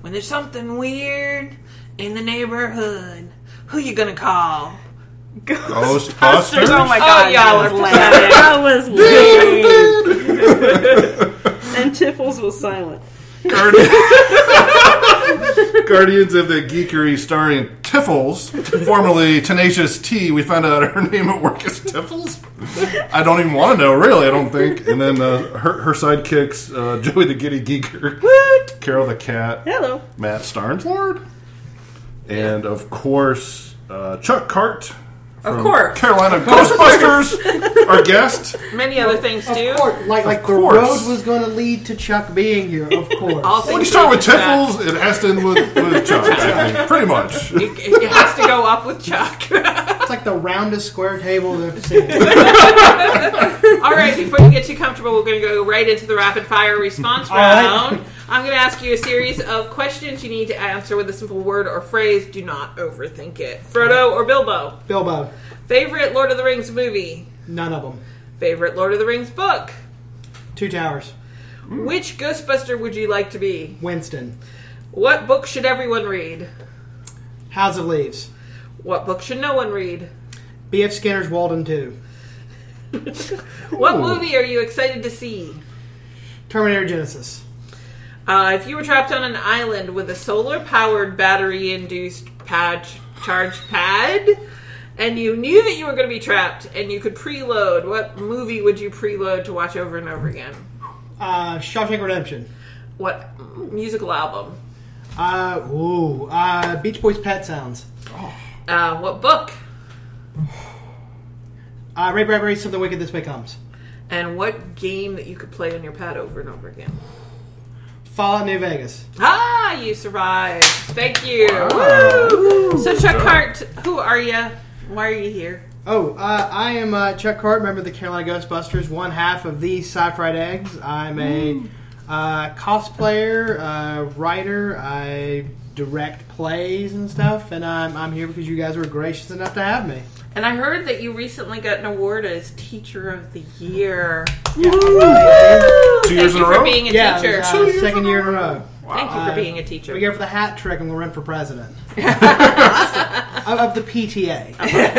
when there's something weird in the neighborhood, who you gonna call? Ghostbusters? Oh my god, y'all are that was lame. And Tiffles was silent. Guardians of the Geekery starring Tiffles, formerly Tenacious T. We found out her name at work is Tiffles. I don't even want to know, really, I don't think. And then her sidekicks, Joey the Giddy Geeker, Carol the Cat, Hello. Matt Starnslord, and of course, Chuck Cart. Of course. Carolina Ghostbusters, our guest. Many other things too. Of course, like the course. road was going to lead to Chuck being here, of course. All When you things start with lead to Chuck. Tiffles, it has to end with Chuck, I think. Pretty much. It has to go up with Chuck. It's like the roundest square table they've seen. All right, before you get too comfortable, we're going to go right into the rapid fire response round. I'm going to ask you a series of questions you need to answer with a simple word or phrase. Do not overthink it. Frodo or Bilbo? Bilbo. Favorite Lord of the Rings movie? None of them. Favorite Lord of the Rings book? Two Towers. Which Ghostbuster would you like to be? Winston. What book should everyone read? House of Leaves. What book should no one read? B.F. Skinner's Walden 2. What movie are you excited to see? Terminator Genesis. If you were trapped on an island with a solar-powered, battery-induced charged pad, and you knew that you were going to be trapped, and you could preload, what movie would you preload to watch over and over again? Shawshank Redemption. What musical album? Beach Boys' Pet Sounds. What book? Ray Bradbury's Something Wicked This Way Comes. And what game that you could play on your pad over and over again? Fallout New Vegas. Ah, you survived. Thank you. Wow. Woo. So, Chuck Hart, who are you? Why are you here? I am Chuck Cart, member of the Carolina Ghostbusters, one half of the Sci-Fried Eggs. I'm a cosplayer, writer. I direct plays and stuff, and I'm here because you guys were gracious enough to have me. And I heard that you recently got an award as Teacher of the Year. Yeah. 2 years in a Thank you row? for being a teacher. Second year in a row. Thank you for being a teacher. We go for the hat trick and we'll run for president. Of the PTA.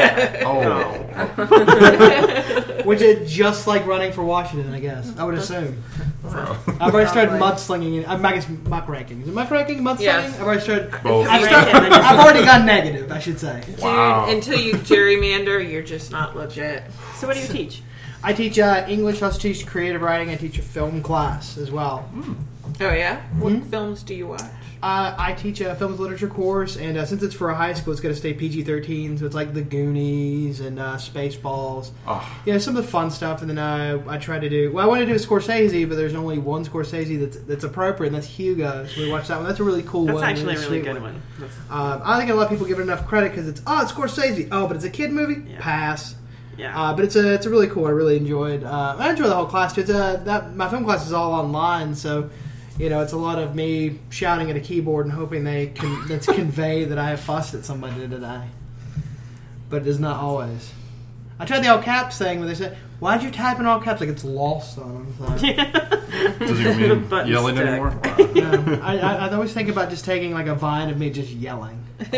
Which is just like running for Washington, I guess. I would assume. I've already started mudslinging. I guess muckraking. Is it muckraking? Mudslinging? Yes. I've already started. Both. I've already gone negative, I should say. Dude, Wow. until you gerrymander, you're just not legit. So what do you teach? I teach English. I also teach creative writing. I teach a film class as well. Oh, yeah? What films do you watch? I teach a films literature course, and since it's for a high school, it's going to stay PG-13, so it's like The Goonies and Spaceballs. Oh. Yeah, some of the fun stuff, and then I try to do... Well, I want to do a Scorsese, but there's only one Scorsese that's appropriate, and that's Hugo, so we watched that one. That's a really cool That's one. actually a really sweet good one. I think a lot of people give it enough credit, because it's Scorsese. Oh, but it's a kid movie? Yeah. Pass. Yeah. But it's a really cool. I really enjoyed. I enjoy the whole class too. My film class is all online, so it's a lot of me shouting at a keyboard and hoping let's convey that I have fussed at somebody today. But it is not always. I tried the all caps thing when they said, "Why'd you type in all caps?" Like it's lost on them. So. Does it mean Button yelling stick. anymore? No, I always think about just taking like a vine of me just yelling.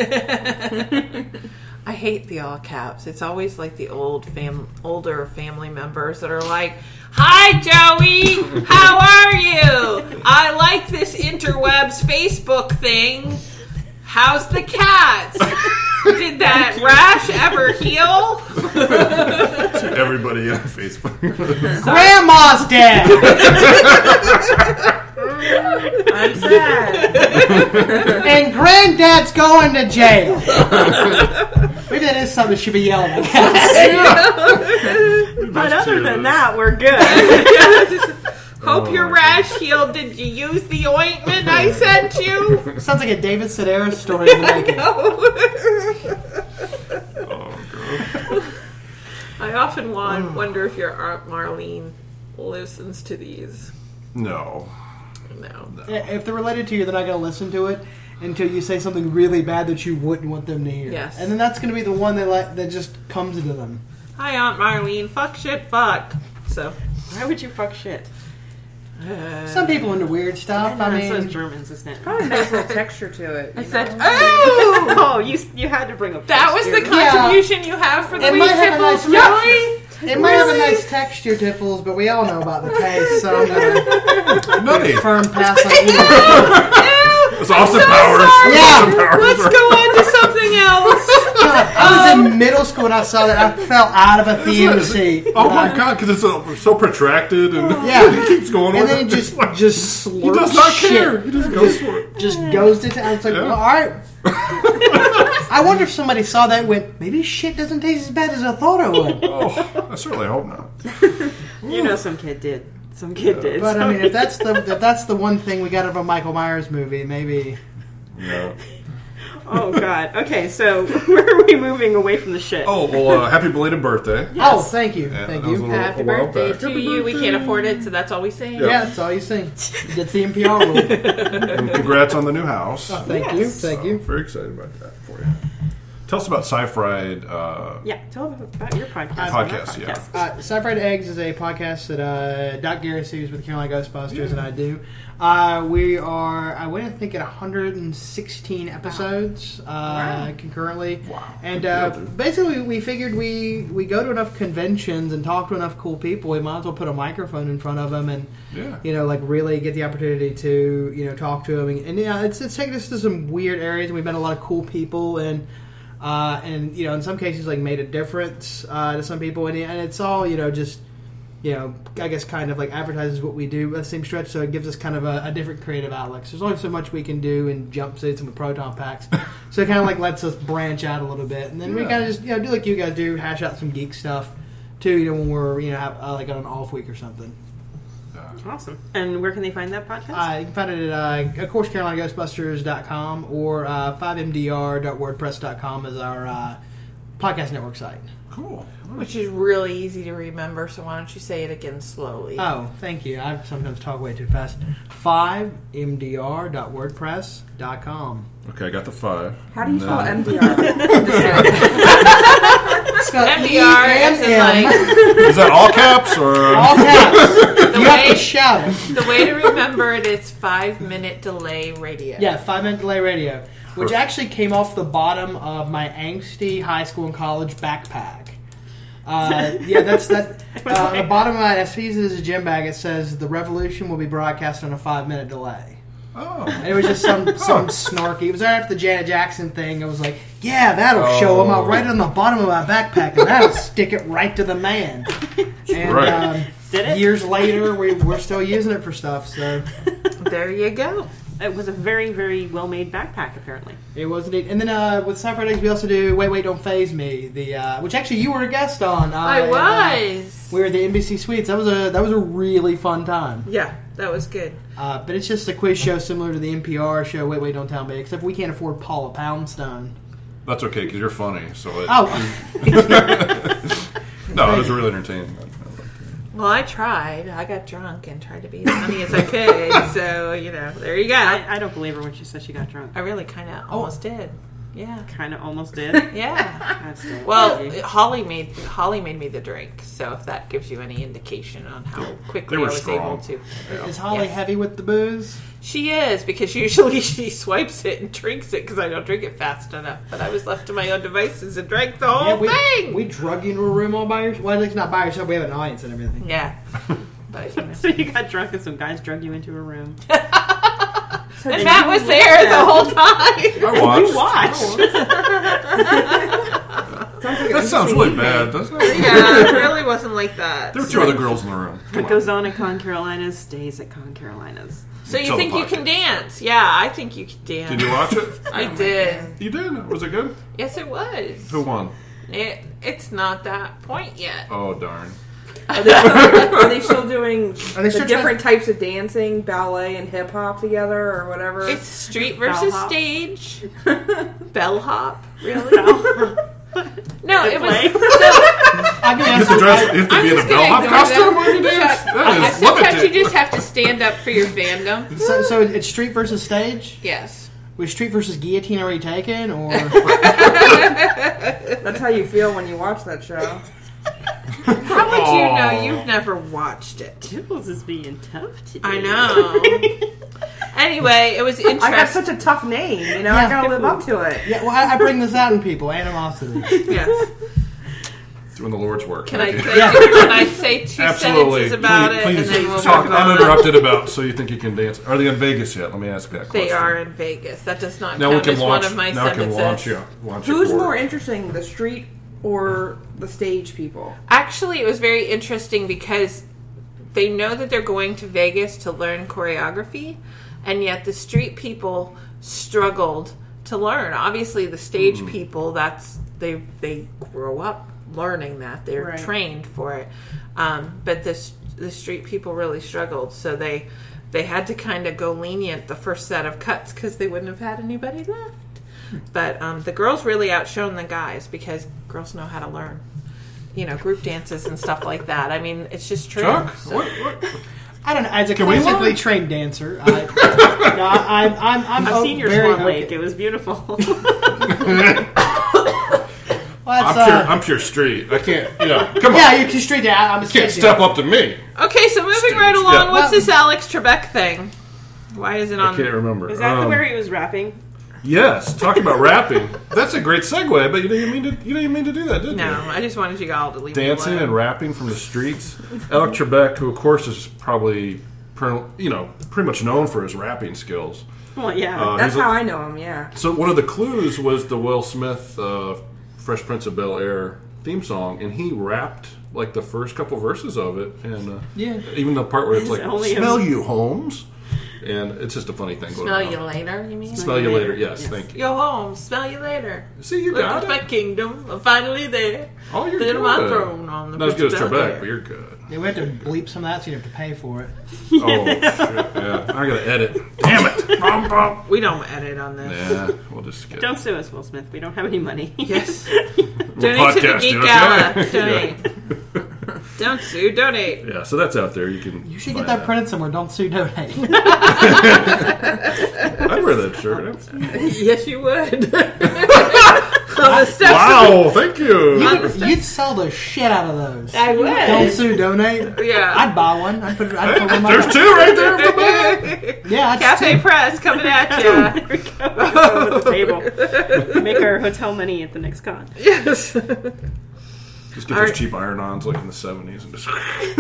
I hate the all caps. It's always like the older family members that are like, "Hi, Joey! How are you? I like this interwebs Facebook thing. How's the cats? Did that rash ever heal?" To everybody on Facebook. Grandma's dead. I'm sad. And Granddad's going to jail. Maybe that is something should be yelling at. But other than that, we're good. Hope your rash healed. Did you use the ointment I sent you? Sounds like a David Sedaris story in the making. I often wonder if your Aunt Marlene listens to these. No. No. If they're related to you, they're not going to listen to it until you say something really bad that you wouldn't want them to hear. Yes. And then that's going to be the one that just comes into them. Hi, Aunt Marlene. Fuck, shit, fuck. So, Why would you fuck shit? Some people into weird stuff. I So mean, Germans, isn't it? Probably a nice little texture to it. I you said, know? oh! Oh, you had to bring up That was the texture. contribution you have for the It wheat might have a nice tiffles, Joey? it might have a nice texture, Tiffles, but we all know about the taste, so I'm gonna Nutty. firm pass on eating. It's Austin so Powers. sorry. It's Yeah. Austin Powers. Let's go on to something else. I was in middle school when I saw that. I fell out of a theater seat. Oh my god, because it's so protracted and Yeah. he keeps going And with then it. he just slurps he does not shit. care. He just goes for it. Just goes to town. It's like, Yeah. well, all right. I wonder if somebody saw that and went, maybe shit doesn't taste as bad as I thought it would. Oh, I certainly hope not. You know, some kid did. Some kid did. But I mean, if that's the one thing we got out of a Michael Myers movie, maybe. Yeah. Oh God. Okay, so where are we moving away from the shit? Oh, well, happy belated birthday. Oh, thank you, Yeah, thank that was you. a little- Happy a while birthday back. to you. We can't afford it, so that's all we say. Yeah. Yeah, that's all you sing. That's the NPR rule. And congrats on the new house. Oh, thank you, thank you. Very excited about that for you. Tell us about Sci-Fried. Yeah, tell them about your podcast. Podcast, yeah. Sci-Fried Eggs is a podcast that Doc Garrissey, who's with the Carolina Ghostbusters, and I do. We are, I went to think at 116 episodes concurrently. Wow. And Good deal, dude. basically we figured we go to enough conventions and talk to enough cool people, we might as well put a microphone in front of them and, Yeah. you know, like really get the opportunity to, you know, talk to them. And yeah, it's taken us to some weird areas, and we've met a lot of cool people, and you know, in some cases, like made a difference to some people, and it's all, you know, just, you know, I guess kind of like advertises what we do at the same stretch, so it gives us kind of a different creative outlet. There's only so much we can do in jumpsuits and with proton packs, so it kind of like lets us branch out a little bit, and then we kind of just, you know, do like you guys do, hash out some geek stuff too, you know, when we're, you know, have, like on an off week or something. Awesome. And where can they find that podcast? You can find it at, of course, CarolinaGhostbusters.com or 5mdr.wordpress.com is our podcast network site. Cool. Which is really easy to remember, so why don't you say it again slowly? Oh, thank you. I sometimes talk way too fast. 5mdr.wordpress.com. Okay, I got the 5. How do you spell And MDR? MDR is like Is that all caps or? All caps. the You have way to shout it. the way to remember it is 5-minute delay radio. Yeah, 5-minute delay radio, which actually came off the bottom of my angsty high school and college backpack. Yeah, that's that. The bottom of my SPs is a gym bag. It says the revolution will be broadcast on a 5-minute delay. Oh. And it was just some snarky. It was right after the Janet Jackson thing. I was like, yeah, that'll show him. I'll write it on the bottom of my backpack, and that'll stick it right to the man. And Right. Did it? years later, we're still using it for stuff. So There you go. It was a very, very well-made backpack, apparently. it was indeed. And then with Sci-Fi Eggs, we also do Wait, Don't Phase Me, which actually you were a guest on. I was. We were at the NBC Suites. That was a really fun time. Yeah, that was good. But it's just a quiz show similar to the NPR show Wait, Don't Tell Me, except we can't afford Paula Poundstone. That's okay because you're funny. So it, Oh, no, it was really entertaining. Well, I tried. I got drunk and tried to be as funny as I could. So, you know, there you go. I don't believe her when she said she got drunk. I really kind of almost did. Yeah. Kind of almost did. Yeah. That's still Well, crazy. Holly made me the drink, so if that gives you any indication on how quickly They were I was strong. able to. is Holly Yes. heavy with the booze? She is, because usually she swipes it and drinks it because I don't drink it fast enough. But I was left to my own devices and drank the whole thing. we drug you into a room all by yourself. Well, it's not by yourself. We have an audience and everything. Yeah. But, you know. So you got drunk and some guys drug you into a room. And Matt was there the whole time. I watched. You watched. That sounds really bad, doesn't it? Yeah, it really wasn't like that. There were 2 other girls in the room. Come What on. goes on at Con Carolinas stays at Con Carolinas. So you Until think the you can podcast. dance? Yeah, I think you can dance. Did you watch it? I did. You did. Was it good? Yes, it was. Who won? It's not that point yet. Oh darn. Are they still doing Are they the still different types of dancing, ballet, and hip hop together, or whatever? It's street versus Bellhop. stage. Bellhop, really? No, Good it was. play. So, I mean, You have to dress. You have to I'm be in a just gonna bellhop ignore costume them. when you dance. That is sometimes limited. you just have to stand up for your fandom. so it's street versus stage. Yes. Was street versus guillotine already taken, or That's how you feel when you watch that show. How would you know? You've never watched it. Tiffles is being tough today. I know. Anyway, it was I got interesting. such a tough name, I gotta live up to it. Yeah, well, I bring this out in people, animosity. Yes. Doing the Lord's work. Can I Okay. say two Absolutely. sentences about it, Please and then we'll talk move on? uninterrupted about So You Think You Can Dance. Are they in Vegas yet? Let me ask that question. They are in Vegas. That does not Now we count can as launch. one of my Now we can sentences. launch it Who's forward. more interesting, the street or the stage people? Actually, it was very interesting because they know that they're going to Vegas to learn choreography, and yet the street people struggled to learn. Obviously, the stage people, they grow up learning that. They're Right. trained for it. But the street people really struggled, so they had to kind of go lenient the first set of cuts because they wouldn't have had anybody left. But the girls really outshone the guys because girls know how to learn, group dances and stuff like that. I mean, it's just true. Chuck? So- What? I don't know. As a Can we classically learn? trained dancer, I'm I've seen your very Swan Lake. okay. It was beautiful. Well, that's, I'm pure street. I can't, come on. yeah, you're too straight down. I'm a You can't straight step down. up to me. Okay, so moving Stage, right along, yeah. what's this Alex Trebek thing? Why is it I on? can't remember. Is that where he was rapping? Yes, talking about rapping. That's a great segue, but you didn't mean to do that, did you? No, I just wanted you all to leave me Dancing alone. and rapping from the streets. Alex Trebek, who of course is probably pretty much known for his rapping skills. Well, yeah. That's he's a- how I know him, yeah. So one of the clues was the Will Smith Fresh Prince of Bel-Air theme song, and he rapped like the first couple verses of it, and Yeah. even the part where it's like only him. "Smell you, Holmes," and it's just a funny thing. Going Smell on. you later, you mean? Smell you later. Yes, thank you. Go home, smell you later. See, you Look got at my it. kingdom, I'm finally there. Oh, you're Sit good. on my throne on the Not as good as Prince of Trebek, Bel-Air. but you're good. Yeah, we have to bleep some of that, so you have to pay for it. Oh shit! Yeah, I gotta edit. Damn it! Bum, bum. We don't edit on this. Yeah, we'll just get. Don't sue us, Will Smith. We don't have any money. Yes. We'll Donate to the podcast Geek it, Gala. okay? Donate. Don't sue, donate. Yeah, so that's out there. You can. You should get that printed somewhere. Don't sue, donate. I'd wear that shirt. Yes, you would. On the steps Wow! Thank you. You'd sell the shit out of those. I would. Don't sue, donate. Yeah. I'd buy one. I'd put one in my There's two right there. At the back. Yeah, Cafe Press coming at you. There we go. Over the table. Make our hotel money at the next con. Yes. Just get those cheap iron-ons like in the 70s and just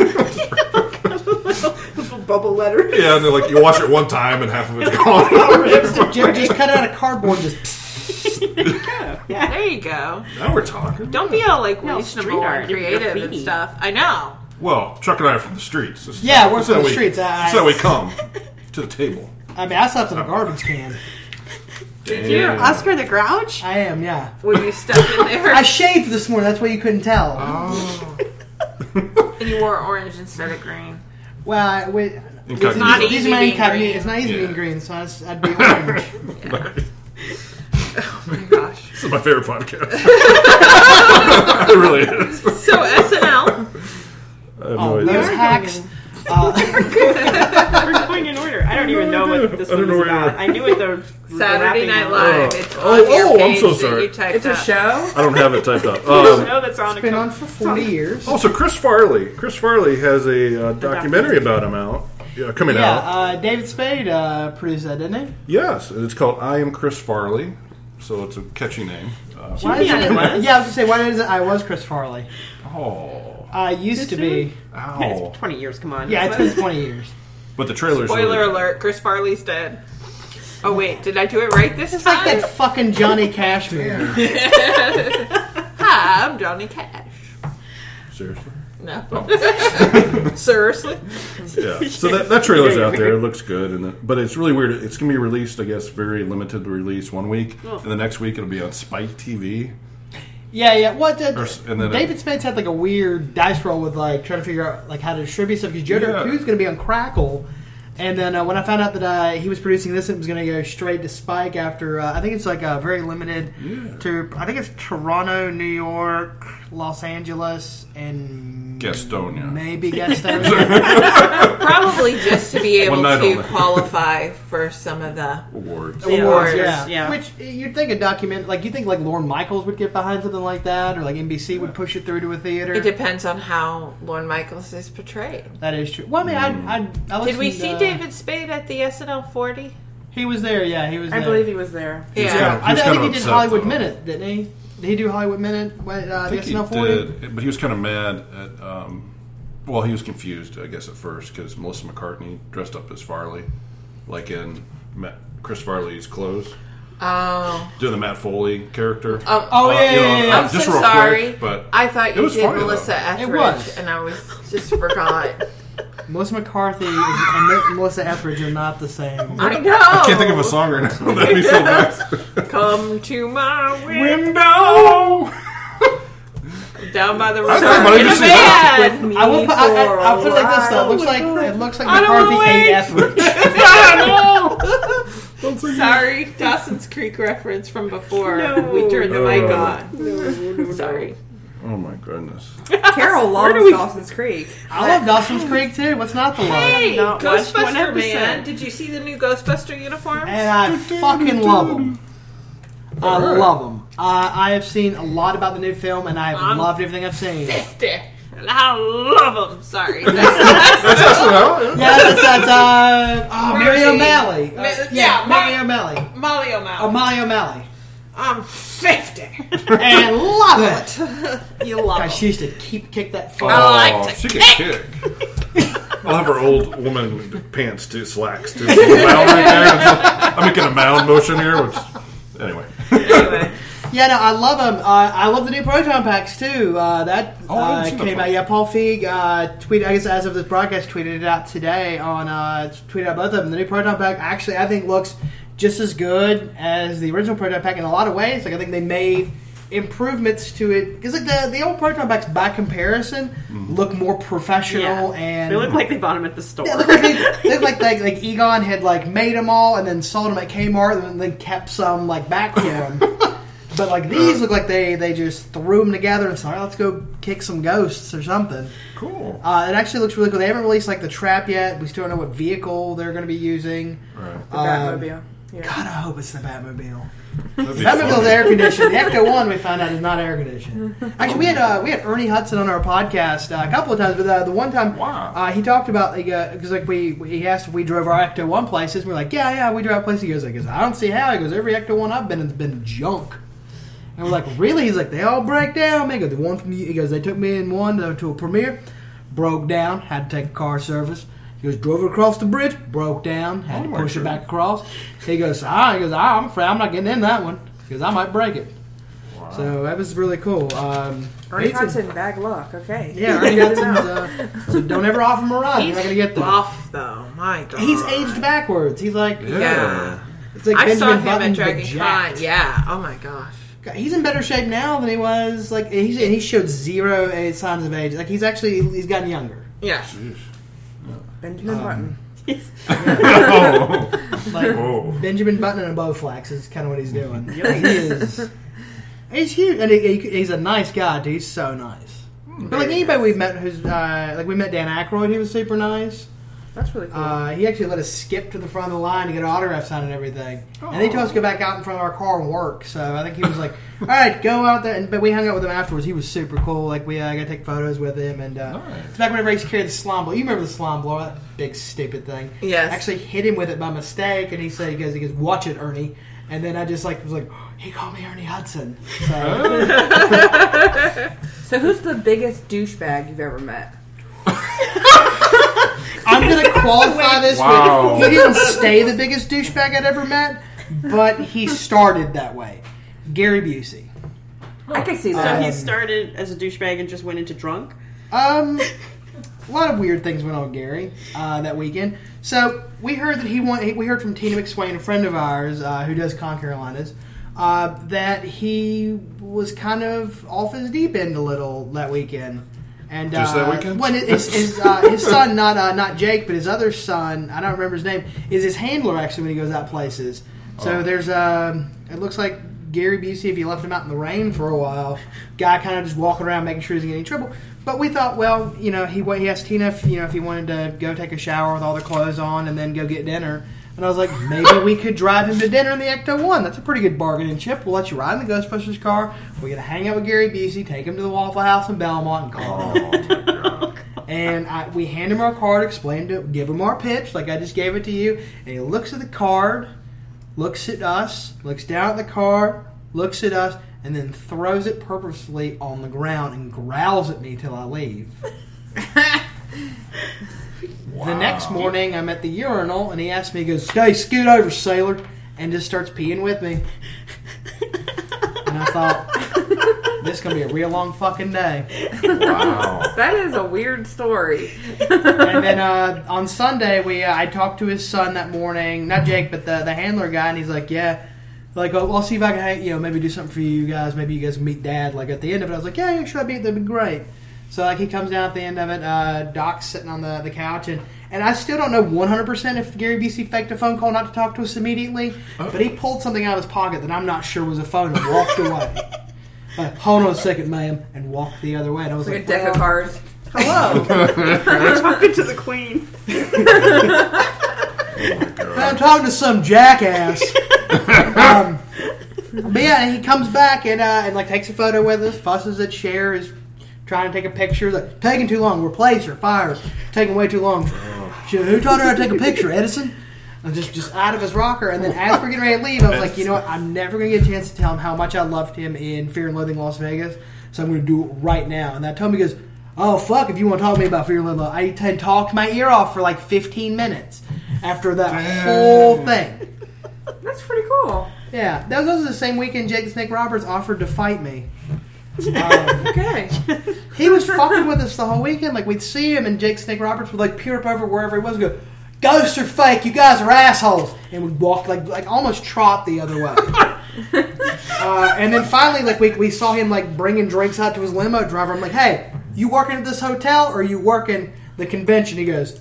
Bubble letter. yeah, and then like you watch it one time and half of it's gone. just cut out a cardboard. Just There you go. Now we're talking. Don't be all like No, reasonable street art, and creative and graffiti. stuff. I know. Well, Chuck and I are from the streets. This is- Yeah, we're this is from how the we- streets. This is how we come to the table. I mean, I slept in a garbage can. You're Oscar the Grouch? I am, yeah. When you step in there I shaved this morning. That's why you couldn't tell. and you wore orange instead of green. Well, Incognito. not these easy are my being incognito. green. It's not easy Yeah. being green, so I'd be orange. Oh my gosh. This is my favorite podcast. It really is. So SNL. I have no Oh, idea. those hacks. We're going in order. I don't even know what this I don't one know is where you're about. at. I knew what the Saturday rapping Night was. Live. It's Oh, on your I'm page so that sorry. you typed It's a up. show? I don't have it typed up. No, that's on It's been on for 40 years. Also, Chris Farley. Chris Farley has a documentary about him coming out. Yeah, David Spade produced that, didn't he? Yes, and it's called I Am Chris Farley. So it's a catchy name. Why is Yeah, it? it was. Yeah, I was gonna say, why is it? I was Chris Farley. Oh, I used to be. ow. It's 20 years, come on. Yeah, it's been 20 years. But the trailer's Spoiler really- alert, Chris Farley's dead. Oh wait, did I do it right this It's time? like that fucking Johnny Cash movie. Hi, I'm Johnny Cash. Seriously? No. Seriously? Yeah. So that trailer's out there. It looks good, but it's really weird. It's going to be released, I guess, very limited release one week, and the next week it'll be on Spike TV. Yeah. What? And then David Spade had like a weird dice roll with like trying to figure out like how to distribute stuff because Joe Yeah. Dirt 2 is going to be on Crackle, and then when I found out that he was producing this, it was going to go straight to Spike after I think it's like a very limited to I think it's Toronto, New York, Los Angeles, and Gastonia. Maybe Gastonia. Probably just to be able One night to only. qualify for some of the Awards. awards. Yeah. Which you'd think a document like you think like Lorne Michaels would get behind something like that, or like NBC would push it through to a theater. It depends on how Lorne Michaels is portrayed. That is true. Well, I mean, I Did we listened, see David Spade at the SNL 40? He was there. Yeah, he was. I there. believe he was there. He was Yeah. kind of- I think he did upset, Hollywood though. Minute, didn't he? Did he do Hollywood Minute? I The think he SNL 40? did, but he was kind of mad at. Well, he was confused, I guess, at first because Melissa McCartney dressed up as Farley, like in Chris Farley's clothes, Oh. doing the Matt Foley character. Oh, yeah. I'm just so real sorry. quick, but I thought it you was did funny, Melissa though. Etheridge, It was. and I was just forgot. Melissa McCarthy and Melissa Etheridge are not the same. I know. I can't think of a song right now. That'd be so nice. Come to my Window. down by the river I thought about it, in a just see that. van. With me I will. for I'll put it like this though. a It looks like I don't McCarthy wanna ate wait. Etheridge. Sorry, Dawson's Creek reference from before No. we turned the mic Oh. on. Sorry. Oh my goodness. Carol Where do loves we- Dawson's Creek. I love Dawson's Creek too. What's not to love? Hey, not watched one Ghostbuster episode. Man! Did you see the new Ghostbuster uniforms? And I fucking love them. I love them. I have seen a lot about the new film, and I've loved everything I've seen. 50. And I love them. Sorry. That's SNL. Yeah, that's Mary Rosie. O'Malley. Yeah, Mary O'Malley. Molly O'Malley. Molly O'Malley. I'm 50. And love it. You love God, them. she used to kick that phone. I like to she can kick. I'll have her old woman pants too, slacks too. Mound right there. I'm making a mound motion here, which anyway. Anyway. Yeah, no, I love them. I love the new Proton Packs too. That I didn't see came that. out. Yeah, Paul Feig tweeted. I guess as of this broadcast, tweeted it out today. Tweeted out both of them. The new Proton Pack actually, I think, looks just as good as the original Proton Pack in a lot of ways. Like I think they made improvements to it because like the old Proton Packs by comparison look more professional and They look like they bought them at the store. yeah, look like they look like Egon had like made them all and then sold them at Kmart and then kept some like back for him. But like these look like they just threw them together and said, all right, let's go kick some ghosts or something. Cool. It actually looks really cool. They haven't released like the trap yet. We still don't know what vehicle they're going to be using. Right. The Batmobile. Yeah. God, I hope it's the Batmobile. That'd be Batmobile's funny. air conditioned. The Ecto One we found out is not air conditioned. Actually, we had Ernie Hudson on our podcast a couple of times, but the one time Wow. he talked about because he asked if we drove our Ecto One places. And we're like, yeah, we drive places. He goes, I don't see how. He goes, every Ecto One I've been in's been junk. And we're like, really? He's like, they all break down. Man, he goes, the one from he goes, they took me in one to a premiere, broke down, had to take a car service. He goes, drove it across the bridge, broke down, had to my push it goodness. back across. He goes, I'm afraid I'm not getting in that one because I might break it. Wow. So that was really cool. Ernie Nathan- Hudson, bad luck. Okay. Yeah, Ernie Hudson's. So don't ever offer him a ride. You're not gonna get there. Buff though. My God. He's aged backwards. He's like, Yeah. it's like I saw Benjamin him Button, at but Dragon jacked. Con. Yeah. Oh my gosh. He's in better shape now than he was. Like he showed zero signs of age. Like he's gotten younger. Yeah. Jeez. Benjamin Button. Oh. Like Whoa. Benjamin Button and a Bowflex is kind of what he's doing. He is. He's huge, and he's a nice guy. Dude. He's so nice. But like anybody we've met, who's like we met Dan Aykroyd. He was super nice. That's really cool. He actually let us skip to the front of the line to get an autograph signed and everything. And he told us to go back out in front of our car and work. So I think he was like, all right, go out there. But we hung out with him afterwards. He was super cool. Like, we got to take photos with him. And it's back whenever he used to carry the slime blower. You remember the slime blower, that big stupid thing. Yes. Actually hit him with it by mistake. And he goes, watch it, Ernie. And then I just was like, he called me Ernie Hudson. So, So who's the biggest douchebag you've ever met? I'm going to qualify this Wow. with, he didn't stay the biggest douchebag I'd ever met, but he started that way. Gary Busey. I can see So that. he started as a douchebag and just went into drunk? A lot of weird things went on with Gary that weekend. So we heard that we heard from Tina McSwain, a friend of ours who does Con Carolinas, that he was kind of off his deep end a little that weekend. And Just that weekend? When his son, not Jake, but his other son, I don't remember his name, is his handler actually when he goes out places. So there's it looks like Gary Busey if you left him out in the rain for a while. Guy kind of just walking around making sure he's getting in trouble. But we thought, well, he asked Tina if he wanted to go take a shower with all their clothes on and then go get dinner. And I was like, maybe we could drive him to dinner in the Ecto-1. That's a pretty good bargaining chip. We'll let you ride in the Ghostbusters car. We're going to hang out with Gary Busey, take him to the Waffle House in Belmont, and call it. And we hand him our card, give him our pitch, like I just gave it to you. And he looks at the card, looks at us, looks down at the card, looks at us, and then throws it purposefully on the ground and growls at me till I leave. The next morning, I'm at the urinal, and he asks me, he goes, "Hey, scoot over, sailor," and just starts peeing with me. And I thought, this is going to be a real long fucking day. Wow. That is a weird story. And then on Sunday, I talked to his son that morning, not Jake, but the handler guy, and he's like, yeah, like, oh, I'll see if I can, maybe do something for you guys. Maybe you guys can meet Dad, like, at the end of it. I was like, yeah, should I be? That'd be great. So, like, he comes down at the end of it. Doc's sitting on the couch, and I still don't know 100% if Gary Busey faked a phone call not to talk to us immediately, but he pulled something out of his pocket that I'm not sure was a phone and walked away. Hold on a second, ma'am, and walked the other way. And I was Like like, a deck of cards. hello. We're talking to the Queen. I'm talking to some jackass. But yeah, and he comes back and like takes a photo with us, fusses at Cher, is trying to take a picture. Like, taking too long. Replace her. Fire her. Taking way too long. Who taught her how to take a picture? Edison? And just out of his rocker. And then as we're getting ready to leave, I was like, you know what? I'm never going to get a chance to tell him how much I loved him in Fear and Loathing Las Vegas. So I'm going to do it right now. And that told me, he goes, oh, fuck, if you want to talk to me about Fear and Loathing, I talked my ear off for like 15 minutes after that whole thing. That's pretty cool. Yeah, that was also the same weekend Jake the Snake Roberts offered to fight me. Okay. He was fucking with us the whole weekend. Like, we'd see him, and Jake Snake Roberts would like peer up over wherever he was and go, "Ghosts are fake. You guys are assholes." And we'd walk like almost trot the other way. And then finally, like we saw him like bringing drinks out to his limo driver. I'm like, "Hey, you working at this hotel or are you working the convention?" He goes,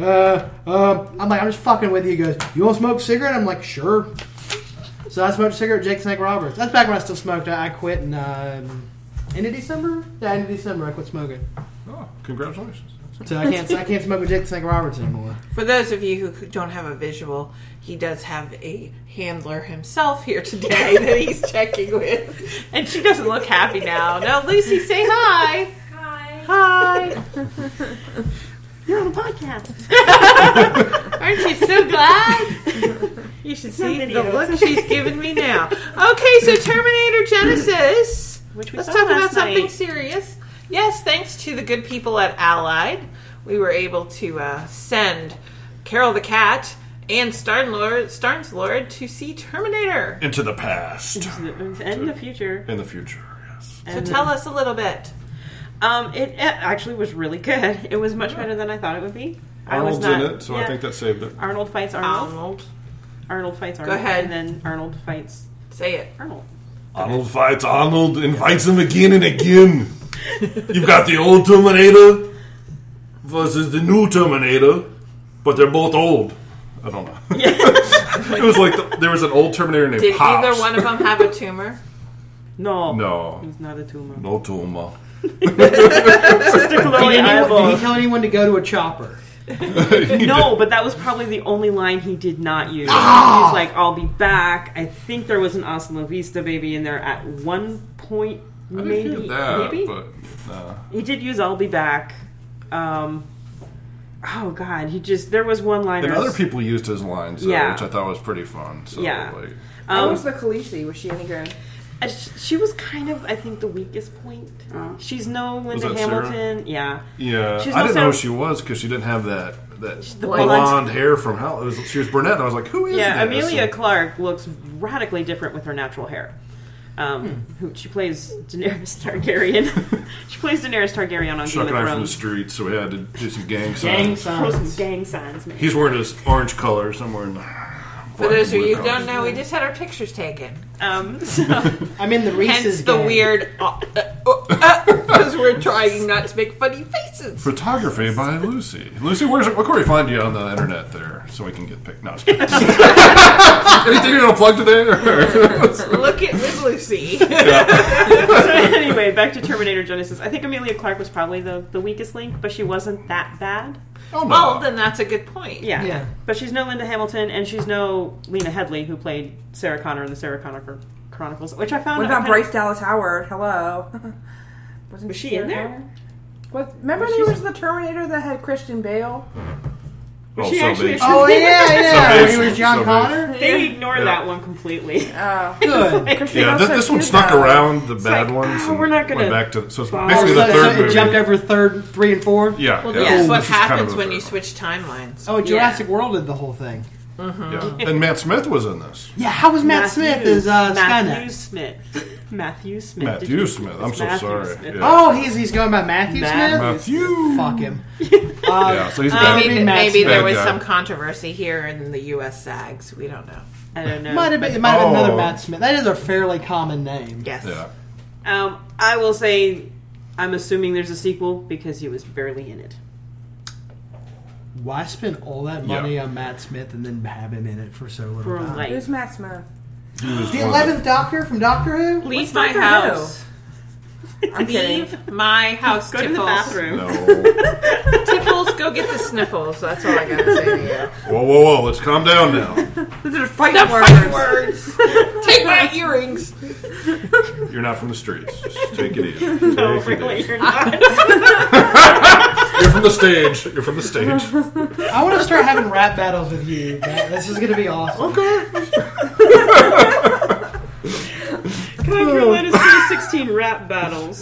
I'm like, "I'm just fucking with you." He goes, "You want to smoke a cigarette?" I'm like, "Sure." So I smoked a cigarette with Jake Snake Roberts. That's back when I still smoked. I quit in end of December? Yeah, end of December I quit smoking. Oh, congratulations. So I can't smoke with Jake the Snake Roberts anymore. For those of you who don't have a visual, he does have a handler himself here today that he's checking with. And she doesn't look happy now. No, Lucy, say hi. Hi. You're on a podcast. Aren't you so glad? You should see the look she's giving me now. Okay, so Terminator Genesis. Which we Let's saw talk about last something night. serious. Yes, thanks to the good people at Allied, we were able to send Carol the Cat and Starnes Lord to see Terminator. Into the past. And the future. In the future, yes. So tell us a little bit. It actually was really good. It was much better than I thought it would be. Arnold's in it, so I think that saved it. Arnold fights Arnold. Arnold fights Arnold. Go ahead. And then Arnold fights Say it. Arnold. Arnold fights Arnold and fights him again and again. You've got the old Terminator versus the new Terminator, but they're both old. I don't know. It was like there was an old Terminator named Did Pops. either one of them have a tumor? No. He's not a tumor. No tumor. Just a glowing Did eyeball. he tell anyone to go to a chopper? No, but that was probably the only line he did not use. He was like, "I'll be back." I think there was an "Hasta la vista, baby" in there at one point. I didn't Maybe, hear that, maybe but he did use "I'll be back." Oh God, there was one line. and other people used his lines, Yeah. which I thought was pretty fun. So, Yeah. like, How was the Khaleesi? Was she any good? She was kind of, I think, the weakest point. She's no Linda that Sarah? Hamilton. Yeah. yeah, She's I didn't also- know who she was because she didn't have that The blonde hair from hell. She was brunette. And I was like, who is Yeah, that? Amelia Clark looks radically different with her natural hair. Who she plays Daenerys Targaryen. She plays Daenerys Targaryen on Chuck Game and of I from the Thrones. streets, so we had to do some gang Gang signs. Throw signs. some gang signs, man. He's wearing his orange colors. I'm wearing For those of you who don't know, we just had our pictures taken. So I'm in the Reese's Hence the gang. weird, because we're trying not to make funny faces. Photography by Lucy. Lucy, where can we find you on the internet there so we can get picked? No, anything you want to plug today? Look at with Lucy. so anyway, back to Terminator Genesis. I think Emilia Clarke was probably the weakest link, but she wasn't that bad. Oh, no. Well, then that's a good point. Yeah. But she's no Linda Hamilton, and she's no Lena Headey, who played Sarah Connor in the Sarah Connor Chronicles, which I found. What about Bryce Dallas Howard? Hello. Was she in there? Remember there was the Terminator that had Christian Bale? Was she actually? Oh yeah. So He was John so Connor. They ignored Yeah. that one completely. Oh, Good. Christian Yeah, Bale's this so one cute, snuck though. around the bad like, ones. oh, and we're not gonna went back to. So it's bother. basically the So third it movie. jumped over 3 and 4. Yeah, Well, yeah. that's what This is kind of happens the when third. you switch timelines. Oh, Jurassic World did the whole thing. Yeah. And Matt Smith was in this. Yeah, how was Matt Smith as Matthew Skynet? Smith. Matthew Smith. Matthew Smith. I'm so Matthew sorry. Smith. Yeah. Oh, he's going by Matthew Smith. Matthew. Fuck him. Yeah, so he's bad. Maybe Matt Maybe there Smith. was Bad some guy. controversy here in the U.S. SAGs. We don't know. I don't know. It might have been another Oh. Matt Smith. That is a fairly common name. Yes. Yeah. I will say, I'm assuming there's a sequel because he was barely in it. Why spend all that money on Matt Smith and then have him in it for so little For time? like, Who's Matt Smith? He was The one of 11th Doctor from Doctor Who? Leave What's my Doctor house. I'm kidding. Leave my house, go to the Tiffles. bathroom. No. Tiffles, go get the sniffles. That's all I gotta say to you. Whoa. Let's calm down now. These are fighting The words. fighting words. Take my earrings. You're not from the streets. Just take it easy. No, Take it really, easy. you're not. You're from the stage. You're from the stage. I want to start having rap battles with you. This is going to be awesome. Okay. Can I call that as 2016 rap battles?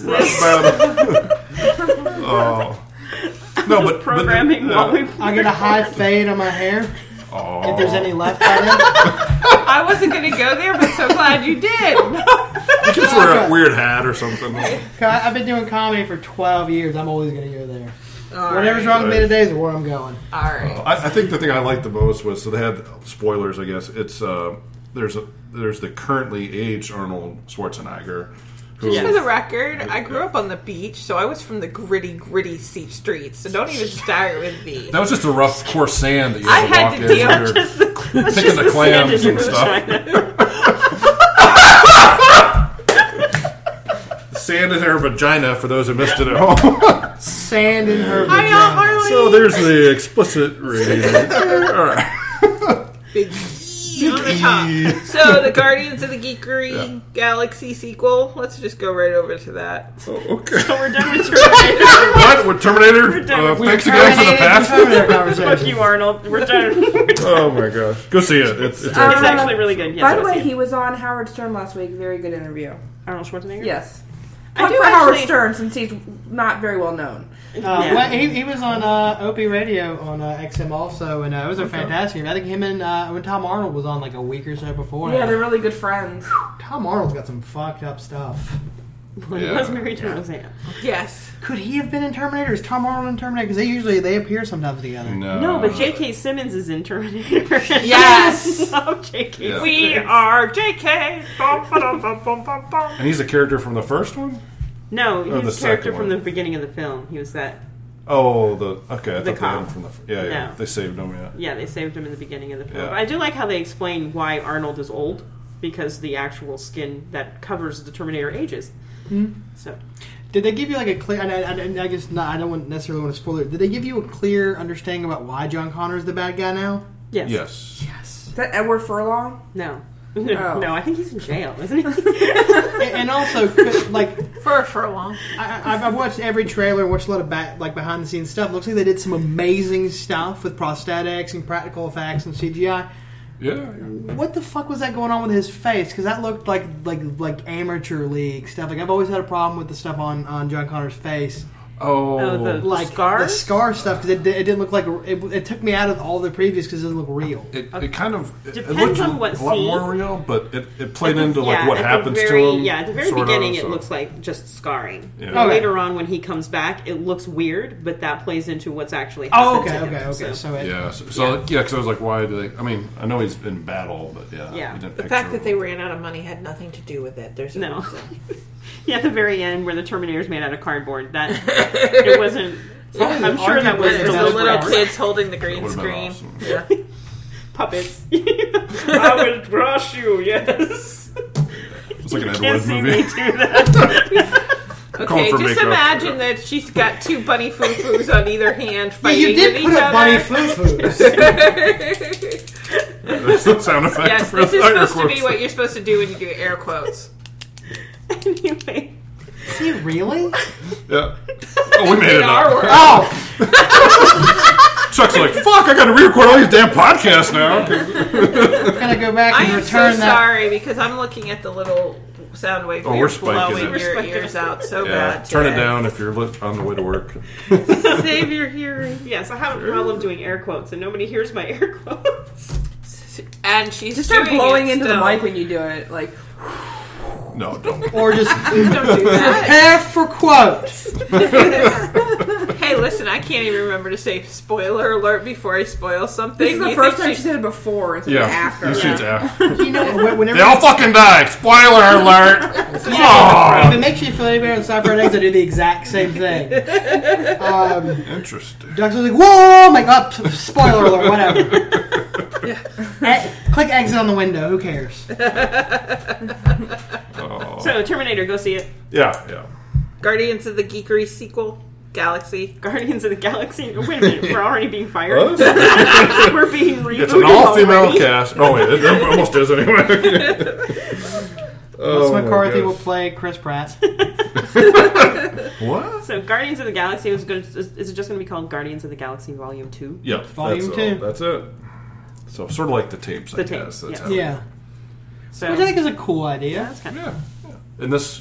Oh. No, but Programming while we I get a high fade on my hair. Oh. If there's any left on it. I wasn't gonna go there, but so glad you did. You just wear a weird hat or something. I've been doing comedy for 12 years. I'm always going to go there. All Whatever's right. wrong with me today is where I'm going. All right. I think the thing I liked the most was, so they had spoilers, I guess. It's there's the currently aged Arnold Schwarzenegger. Who, Just for the record, I grew up on the beach, so I was from the gritty sea streets. So don't even start with me. that was just a rough, coarse sand that you I had to had walk to in. deal when you're picking the clams and stuff. Sand in her vagina, for those who missed it at home. Sand in her Hiya, vagina. Harley. So there's the explicit rating. All right. Big E on the top. So the Guardians of the Geekery Galaxy sequel. Let's just go right over to that. Oh, okay. So we're done with Terminator. What? With Terminator? done. Thanks again for the pass. Fuck you, Arnold. We're done. Oh my gosh. Go see it. It's It's actually really good. Yes, By the I way, see it. he was on Howard Stern last week. Very good interview. Arnold Schwarzenegger? Yes. I Talk do for Howard actually- Stern since he's not very well known. Yeah. Well, he was on Opie Radio on XM also, and it was a fantastic. I think him and when Tom Arnold was on like a week or so before. Yeah, they're really good friends. Tom Arnold's got some fucked up stuff. Well, he was married to Roseanne. Yes. Could he have been in Terminator? Is Tom Arnold in Terminator? Because they appear sometimes together. No, but J.K. Simmons is in Terminator. Yes. Oh, J.K. Yeah. We Simmons. are JK. And he's a character from the first one? No, Or he's the a character second from one. the beginning of the film. He was that. Oh, I The thought they had him cop. from the... Yeah. No. They saved him, yeah. Yeah, they saved him in the beginning of the film. Yeah. But I do like how they explain why Arnold is old, because the actual skin that covers the Terminator ages. So Did they give you like a clear? And I guess not. I don't necessarily want to spoil it. Did they give you a clear understanding about why John Connor's the bad guy now? yes, Yes. Yes. Is that Edward Furlong? no. Oh. No, I think he's in jail, isn't he? And also, like, For long. I've watched every trailer, watched a lot of behind the scenes stuff. Looks like they did some amazing stuff with prosthetics and practical effects and CGI. Yeah. What the fuck was that going on with his face? Because that looked like amateur league stuff. Like I've always had a problem with the stuff on John Connor's face. Oh, the like scars? the scar stuff, because it didn't look like it took me out of all the previews because it didn't look real. it kind of Depends it looked on what a lot scene. more real, but it played into like what at the happens very, to him. Yeah, at the very sort of, beginning, it so- looks like just scarring. Yeah. And Okay. later on, when he comes back, it looks weird, but that plays into what's actually Oh, happened okay, to him. okay. So it, Yeah, because I was like, why do they? I mean, I know he's in battle, but Yeah. he didn't The picture fact that they him. ran out of money had nothing to do with it. There's a No. reason. Yeah, at the very end, where the Terminator's made out of cardboard, that it wasn't. I'm sure that was There's the That's little right. kids holding the green Would've been screen. awesome. Yeah. puppets. I will brush you. Yes. It's like an Ed Can't Wood see movie. me do that. Okay, for just makeup. imagine that she's got two bunny foo-foos on either hand yeah, fighting you did with put each up bunny other. foo-foos. That's the sound effect. Yes, for this is air supposed to be quotes. what you're supposed to do when you do air quotes. Anyway. Is he really? Yeah. Oh, we made it In our up. world. Oh, Chuck's like, fuck, I gotta re-record all these damn podcasts now. gotta go back I and am so return that. sorry because I'm looking at the little sound wave. Oh, You're we're spiking blowing it. your ears out so Yeah, bad. turn it today. down if you're on the way to work. Save your hearing. Yes, I have a problem doing air quotes, and nobody hears my air quotes. And she's Just start doing blowing it into still. the mic when you do it. Like, No, don't. Or just Don't do that. prepare for quotes. Hey, listen, I can't even remember to say spoiler alert before I spoil something. this is the You first think time she said it before instead Yeah, of after. you see it's after. You know, whenever They all fucking die. Spoiler alert. if Oh, it makes you feel any better on Sci Fried Eggs, I do the exact same thing. interesting. Doug's like, whoa, my God, spoiler alert, whatever. Click exit on the window, who cares? Oh. So, Terminator, go see it. Yeah. Guardians of the Geekery sequel, Galaxy. Guardians of the Galaxy. Oh, wait a minute, we're already being fired. What? We're being rebooted. It's an all-female already. cast. Oh wait, it almost is anyway. Melissa my McCarthy will gosh. play Chris Pratt. What? So, Guardians of the Galaxy is it just going to be called Guardians of the Galaxy Volume 2? Yep. Volume that's 2. That's it. So sort of like the tapes, I The guess. tapes, That's yeah. how- Yeah. So, Which I think is a cool idea. that's kind of Yeah. And this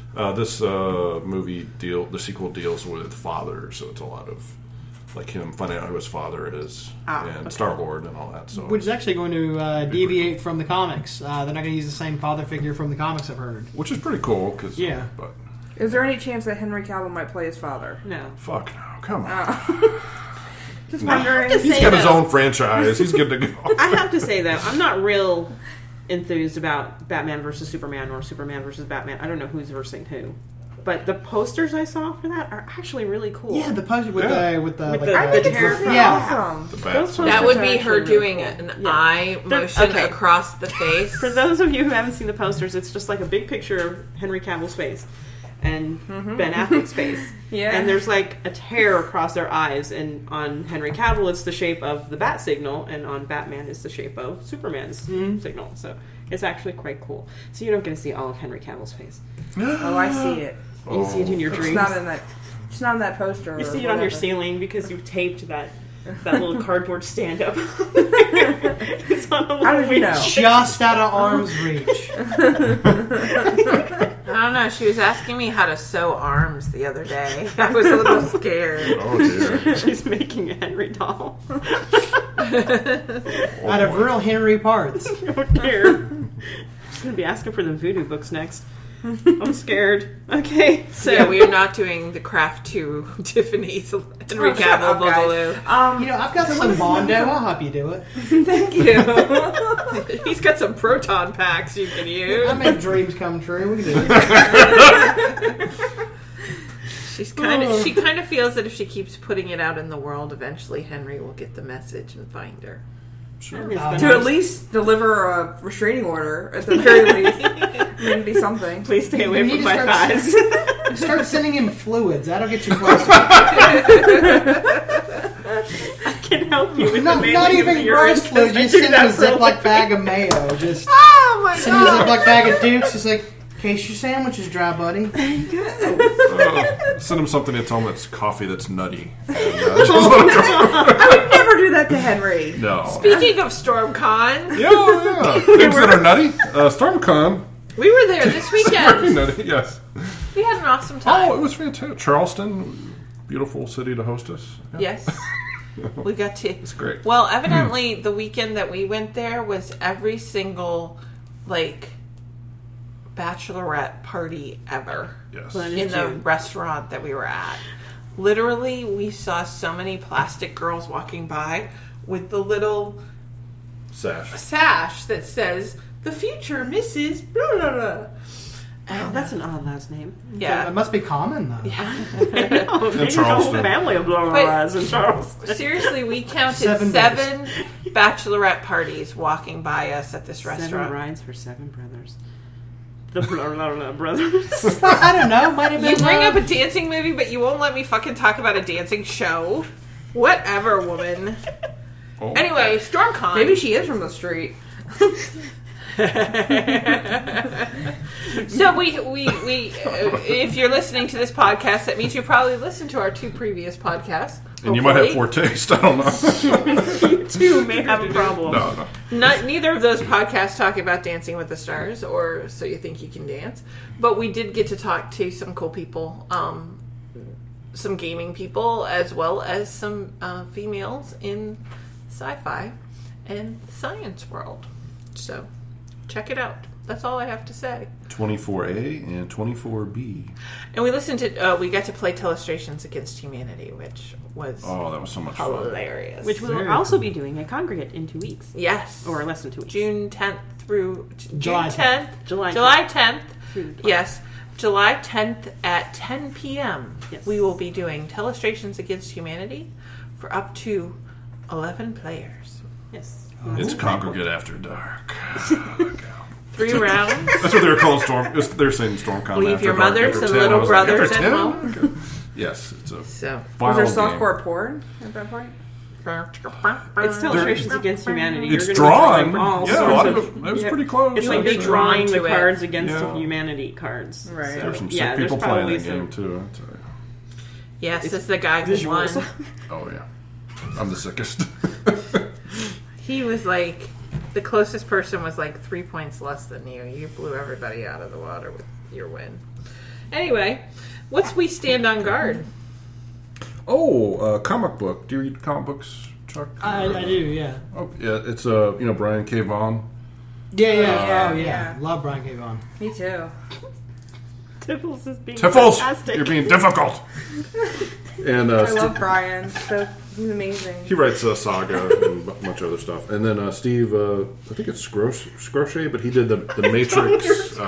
movie the sequel deals with father, so it's a lot of like him finding out who his father is and okay. Star-Lord and all that. So Which is actually going to deviate from the comics. They're not going to use the same father figure from the comics, I've heard. which is pretty cool because Yeah. But Is there any chance that Henry Cavill might play his father? no. fuck no, come on. Just wondering. Just He's say got his though, own franchise. He's good to go. I have to say that I'm not real enthused about Batman versus Superman or Superman versus Batman. I don't know who's versing who, but the posters I saw for that are actually really cool. Yeah, the poster with Yeah. the With the- I think it's hair perfect. Yeah. Awesome. The Those Bats. posters That would are be her actually really doing cool. an Yeah. eye They're- motion okay. across the face. For those of you who haven't seen the posters, it's just like a big picture of Henry Cavill's face and Ben Affleck's face. Yeah. And there's like a tear across their eyes, and on Henry Cavill it's the shape of the bat signal, and on Batman it's the shape of Superman's signal. So it's actually quite cool. So you don't get to see all of Henry Cavill's face. Oh, I see it. You see it in your It's dreams. not in that. It's not in that poster. You or see it on your whatever. ceiling because you taped that little cardboard stand up. It's on a How did you know? just out of arm's reach. I don't know. She was asking me how to sew arms the other day. I was a little scared. Oh dear. She's making a Henry doll. Out of real Henry parts. I don't care. She's gonna be asking for the voodoo books next. I'm scared. Okay, so Yeah, we are not doing the Craft 2 Tiffany's Henry Oh, shut Cavill up, guys. Boogaloo. You know, I've got some Bondo. I'll help you do it. Thank you. He's got some proton packs you can use. I make dreams come true. We can do it. She kind of feels that if she keeps putting it out in the world, eventually Henry will get the message and find her. Sure. To at least deliver a restraining order at the very least. Maybe something. please stay away You from need my to thighs. Start sending him fluids. That'll get you closer. I can help you with not the not mailing of even the urine gross fluid. test. I Just do send him a that for a Ziploc bag of mayo. Just Oh my send him a Ziploc bag of Dukes. Just like, in case your sandwich is dry, buddy. Send him something to tell him it's coffee that's nutty. And, I would never do that to Henry. no. Speaking of StormCon, Yeah. Things that are nutty. StormCon. we were there this Very weekend. nutty. Yes. We had an awesome time. Oh, it was fantastic. Charleston. beautiful city to host us. Yeah. Yes. We got to. It's great. Well, evidently, the weekend that we went there was every single, bachelorette party ever. Yes. Well, In the restaurant that we were at. Literally, we saw so many plastic girls walking by with the little sash that says, "The future Mrs. blah, blah, blah." Oh, that's an odd last name. Yeah. It must be common, though. In Charleston. Family of blah in Charleston. Seriously, we counted Seven seven bachelorette parties walking by us at this 7 restaurant. rides for 7 brothers. The blah brothers. I don't know. Might have been. You bring up a dancing movie, but you won't let me fucking talk about a dancing show. Whatever, woman. Oh. Anyway, StormCon. Maybe she is from the street. So we if you're listening to this podcast, that means you probably listened to our 2 previous podcasts. And you might have poor taste. I don't know. You may have a problem. No. Neither of those podcasts talk about Dancing with the Stars or So You Think You Can Dance, but we did get to talk to some cool people, some gaming people, as well as some females in sci-fi and the science world. So check it out. That's all I have to say. 24A and 24B. And we listened to, we got to play Telestrations Against Humanity, which was That was so much fun. hilarious. Which we'll also be doing at Congregate in 2 weeks. Yes. Or less than 2 weeks. June 10th through July June 10th. July July 10th. Through the 12th. Yes. July 10th at 10 p.m. Yes. We will be doing Telestrations Against Humanity for up to 11 players. Yes. It's Congregate After Dark. 3 rounds. That's what they're calling They're saying StormCon. Leave After your Dark mothers after and 10. little I was like, brothers after at 10? home. Okay. Yes, it's a So. wild Was there game. softcore porn at that point? It's Illustrations Against Humanity. It's You're drawn. gonna all Yeah, a lot sorts of it was pretty close. It's like be you're drawing the drawn to it. cards against Yeah. Humanity cards. Right. So, There's some sick yeah, people there's playing probably that game, some too. I'll tell you. Yes, this is the guy who won. visuals. Oh, yeah. I'm the sickest. He was like, the closest person was like 3 points less than you. You blew everybody out of the water with your win. Anyway, what's We Stand on Guard? Comic book. Do you read comic books, Chuck? I do, yeah. Oh, yeah, it's Brian K. Vaughan. Yeah. yeah. Love Brian K. Vaughan. Me too. Tiffles is being Tiffles, fantastic. you're being difficult. And I love Brian. He's amazing. he writes Saga and a bunch of other stuff. And then Steve, I think it's Scrochet, but he did the Matrix.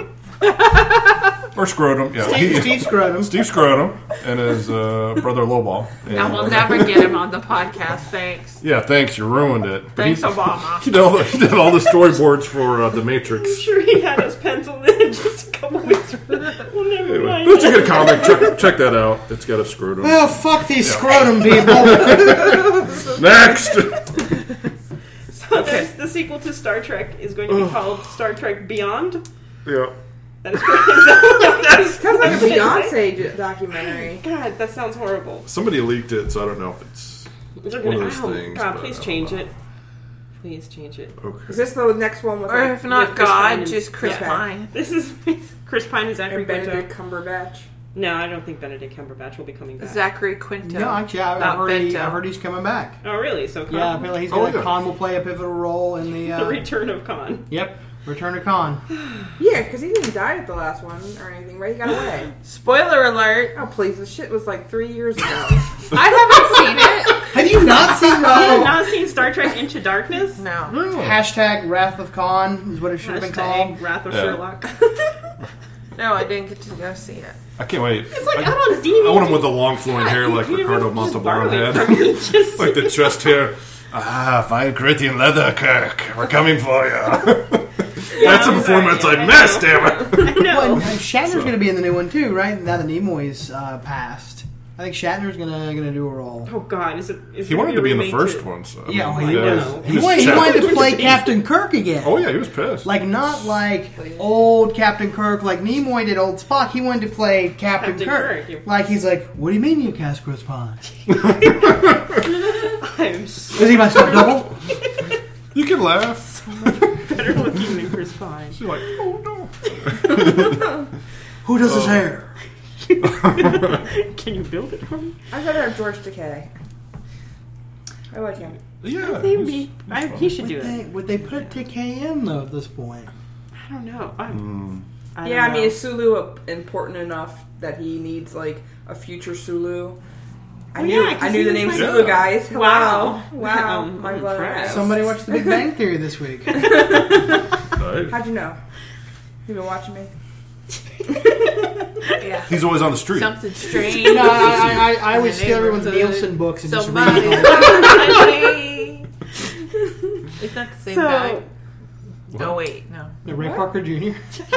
Or Scrotum, yeah. Steve Scrotum. Steve Scrotum and his brother Lowball. And, Now we'll never get him on the podcast. Thanks. yeah, thanks, you ruined it. But Thanks, he, Obama. he did all the storyboards for the Matrix. I'm sure he had his pencil in just a couple weeks. Well, never Anyway, mind. but it's a good comic. Check that out. It's got a scrotum. Oh, fuck these scrotum people. Next! So there's the sequel to Star Trek is going to be called Star Trek Beyond. Yeah. That is correct. Sounds like a Beyonce documentary. God, that sounds horrible. Somebody leaked it, so I don't know if it's They're one of gonna- those oh, things. God, but please I don't change know. it. Please change it. Okay. Is this the next one with Or like, if not Chris Pine God, and- just Chris yeah. Pine. This is Chris Pine and Zachary or Benedict Quinto. Cumberbatch? No, I don't think Benedict Cumberbatch will be coming back. Zachary Quinto. No, actually, I've Not heard, Bento. I've heard he's coming back. Oh, really? So Khan? Yeah, apparently he's Oh, gonna, yeah. Khan will play a pivotal role in the. The Return of Khan. Yep, Return to Khan. Yeah, because he didn't die at the last one or anything, right? He got away. Spoiler alert. Oh, please. This shit was like 3 years ago. I haven't seen it. Have you not seen Have you the not seen Star Trek Into Darkness? No. No. hashtag Wrath of Khan? Is what it should have been called. Hashtag Wrath of Yeah. Sherlock. No, I didn't get to go see it. I can't wait. It's like I, out on DVD. I want him with the long flowing hair like You Ricardo just Montalban borrowed it had. from me. Just- Like the chest hair. Ah, fine Corinthian leather, Kirk. We're coming for you. That's a performance I missed, damn it. I know. Well, and Shatner's going to be in the new one too, right? Now that Nimoy's passed, I think Shatner's gonna do a role. Oh God, is it? Is He it wanted to be in the remake first to- one, so. I Yeah, mean, he I was. know. He wanted to Shatner. play Captain Kirk again. Oh, yeah, he was pissed. Like, not like old Captain Kirk, like Nimoy did old Spock. He wanted to play Captain Captain Kirk. Kirk. Like, he's like, what do you mean you cast Chris Pine? I'm so Is he my stunt double? You can laugh. better looking than Chris Pine. You're like, oh, no. Who does his hair? Can you build it for me? I'd rather have George Takei. I like him. Yeah. Maybe. he's He should do it. Would they put TK in though at this point? I don't know. I Yeah, I don't mean, know. is Sulu important enough that he needs like a future Sulu? I Well, knew yeah, 'cause I knew he the was name like- Sulu, guys. Wow. Wow. I'm My blood. impressed. Somebody watched The Big Bang Theory this week. Right. How'd you know? You been watching me? Yeah. He's always on the street. Something strange. No, I would In the steal everyone's neighborhood. Nielsen books and just read Somebody's them. watching. It's not the same So- guy. Oh wait, no. No, Ray Parker Jr.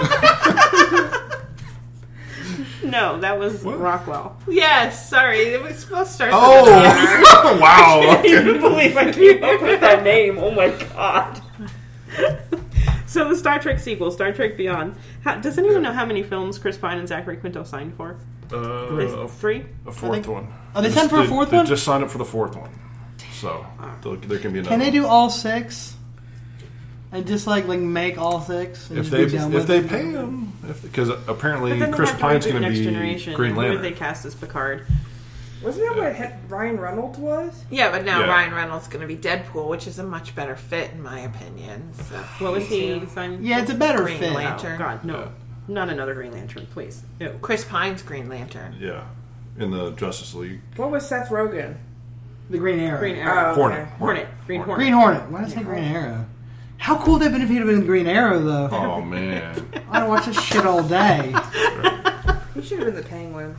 No, that was What? Rockwell. Yes, sorry. It was supposed to start. with Oh, wow. I can't believe I came up with that name. Oh my god. So the Star Trek sequel, Star Trek Beyond. Does anyone know how many films Chris Pine and Zachary Quinto signed for? Three? A fourth one. Oh, they signed for a fourth one? They just signed up for the fourth one. So, there can be another Can they one. do all 6? And just like make all 6? And If just be done they with pay it? him, because apparently But then they Chris have Pine's reboot going to Next be Generation. Green Who did they Lantern. cast as Picard? Wasn't that what Ryan Reynolds was? Yeah, but now Yeah. Ryan Reynolds is going to be Deadpool, which is a much better fit in my opinion. So. What was he too. signed? Yeah, it's a better Green fit. Lantern. Oh, God, no. Yeah. Not another Green Lantern, please. Ew. Chris Pine's Green Lantern. Yeah, in the Justice League. What was Seth Rogen? The Green Arrow. Green Arrow. Oh, Hornet. okay. Hornet. Green Hornet. Green Hornet. Why did I say Green Arrow? How cool would that have been if he'd have been the Green Arrow, though? Oh, man. I'd watch this shit all day. He should have been the Penguin.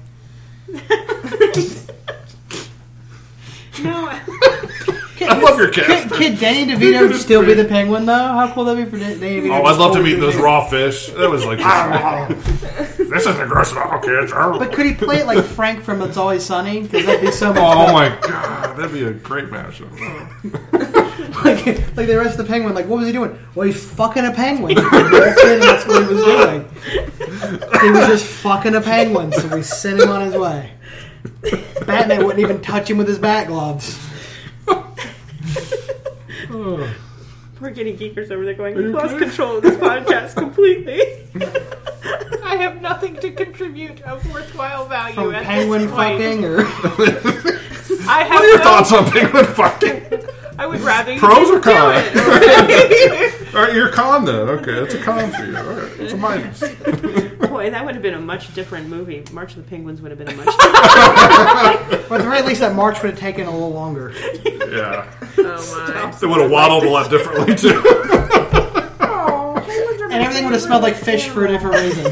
No. I love your cast. Could Danny DeVito still be the Penguin, though? How cool would that be for Danny DeVito? Oh, I'd love to meet those raw fish. That was like, this isn't gross at all, kids. But could he play it like Frank from It's Always Sunny? Because that'd be so much Oh, my God. That'd be a great mashup. like the rest of the Penguin. Like, what was he doing? Well, he's fucking a penguin. He walked in and that's what he was doing. He was just fucking a penguin, so we sent him on his way. Batman wouldn't even touch him with his bat gloves. We're getting geekers over there going, we've lost control of this podcast completely. I have nothing to contribute of worthwhile value From at penguin this point. fucking or I have What are your no- thoughts on penguin fucking? I would rather you Pros or didn't do cons? it. All right, you're a con then. Okay, that's a con for you. All right, it's a minus. Boy, that would have been a much different movie. March of the Penguins would have been a much different or at the very least that march would have taken a little longer. Yeah. Oh my. It would have waddled a lot differently, too. Oh, penguins are And everything would have smelled like fish for a different reason.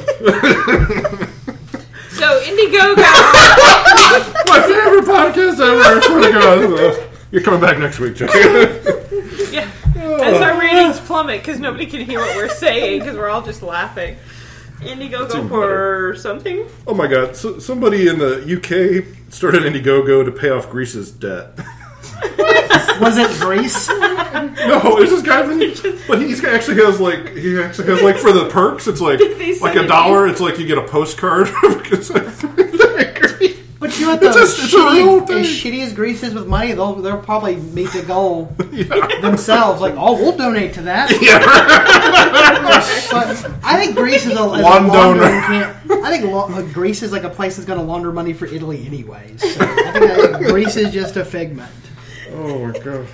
So Indiegogo. My favorite podcast ever. I swear to God. You're coming back next week, Jay. Yeah. As our ratings plummet because nobody can hear what we're saying because we're all just laughing. Indiegogo even for something. Oh, my God. So, somebody in the UK started Indiegogo to pay off Greece's debt. Was it Grease? No, it's this guy but he actually has like for the perks it's like they send it $1. It's like you get a postcard because But you know what, though? It's a real thing. As shitty as Grease is with money, they'll probably meet the goal themselves. Like, oh, we'll donate to that. But I think Greece is a One laundering donor. camp. I think Greece is like a place that's going to launder money for Italy anyways. So I think that Greece is just a figment. Oh my God.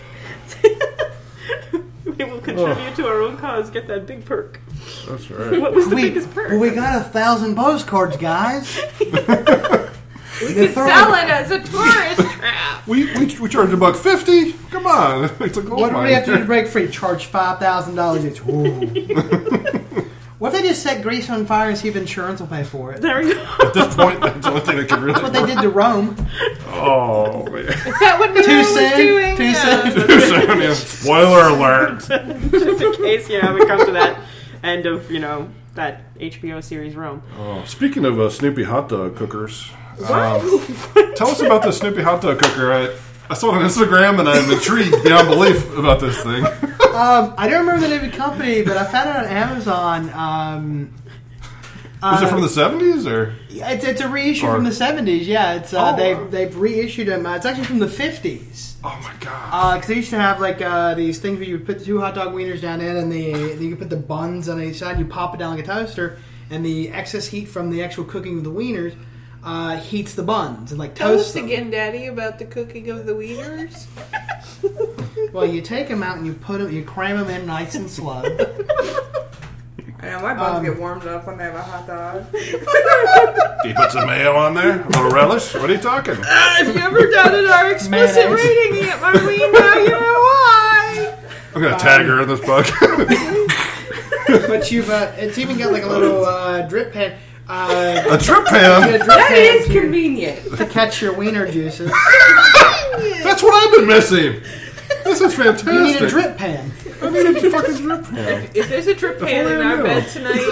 We will contribute to our own cause. Get that big perk. That's right. What was the biggest perk? Well, we got 1,000 postcards, guys. We could sell it as a tourist trap. We charge $1.50. Come on, it's a gold What do mine. we have to do to break free? Charge $5,000 each. Ooh. What if they just set Greece on fire and see if insurance will pay for it? There we go. At this point, that's the only thing that could really. That's what they did to Rome. Oh man. Is that what Nero Too was soon? doing? Too soon? Too soon, yeah. Spoiler alert. Just in case, we come to that end of, that HBO series Rome. Oh, speaking of Snoopy hot dog cookers, tell us about the Snoopy hot dog cooker. I saw it on Instagram and I'm intrigued beyond belief about this thing. I don't remember the name of the company, but I found it on Amazon. Was it from the 70s or? It's a reissue Or- from the 70s. Yeah, it's Oh. they've reissued them. It's actually from the 50s. Oh my God. Because they used to have like these things where you would put the 2 hot dog wieners down in, and you could put the buns on each side. And you pop it down like a toaster, and the excess heat from the actual cooking of the wieners heats the buns and like Tell toasts us them. again, Daddy, about the cooking of the wieners. Well, you take them out and you put them, you cram them in nice and slow. I know my buns get warmed up when they have a hot dog. Do you put some mayo on there? A little relish? What are you talking? If you ever doubted our explicit Mayonnaise. rating, Aunt Marlene, now you know why. I'm going to tag her in this book. But you've it's even got like a little drip pan. A drip A pan? drip That pan is convenient. to catch your wiener juices. That's what I've been missing. This is fantastic. You need a drip pan. I need a fucking drip pan. If there's a drip pan Before in I our know. bed tonight,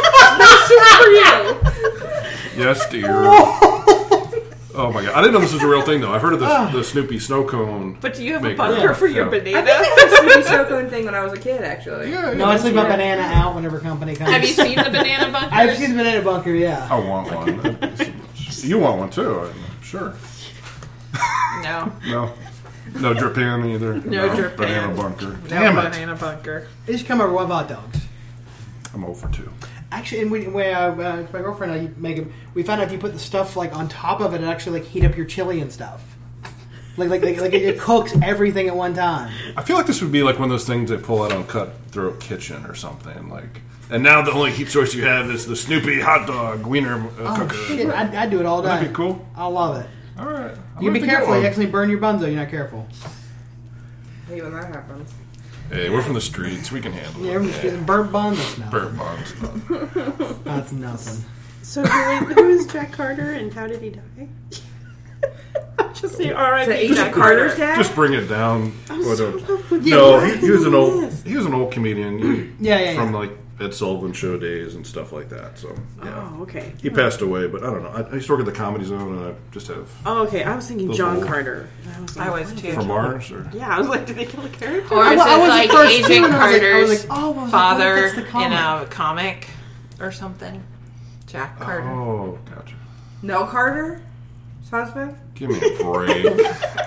this is for you. Yes, dear. Oh my god. I didn't know this was a real thing, though. I've heard of the Snoopy snow cone. But do you have maker. a bunker Yeah. for your Yeah. banana? That's a Snoopy Snow thing when I was a kid, actually. Yeah, No, I just leave my banana out whenever company comes. Have you seen the banana bunkers? I've seen the banana bunker, yeah. I want one. You want one, too, I'm sure. No. No drip pan either. No drip banana pan. bunker. No Damn it. banana bunker. They just come over with hot dogs. I'm 0 for 2. Actually, and my girlfriend and I make them. We found out if you put the stuff like on top of it, it actually like heat up your chili and stuff. Like it cooks everything at one time. I feel like this would be like one of those things they pull out on Cutthroat Kitchen or something. Like, and now the only heat source you have is the Snoopy hot dog wiener Oh cooker. shit! I'd do it all day. That'd be cool. I love it. All right. You be careful. You accidentally burn your buns though. You're not careful. Hey, when that happens. Hey, we're from the streets. We can handle Yeah, it. everyone's getting burnt buns. That's nothing. Burnt buns. That's nothing. So who is Jack Carter and how did he die? Just say So R.I.P. Agent Jack Carter's Carter. dad? Just bring it down. so No, he was an old comedian. Yeah. From like Ed Sullivan Show days and stuff like that. So yeah, Oh, okay. he passed away. But I don't know. I used to work at the Comedy Zone, and I just have Oh, okay. I was thinking Those John old- Carter. I was too. from Mars or Yeah, I was like, did they kill a character? Or is I it was like the first Agent too, and I was like- I was Carter's like, oh, what was father that? That's the in comic. a comic or something? Jack Carter. oh, gotcha. Nell Carter? His husband? Give me a break.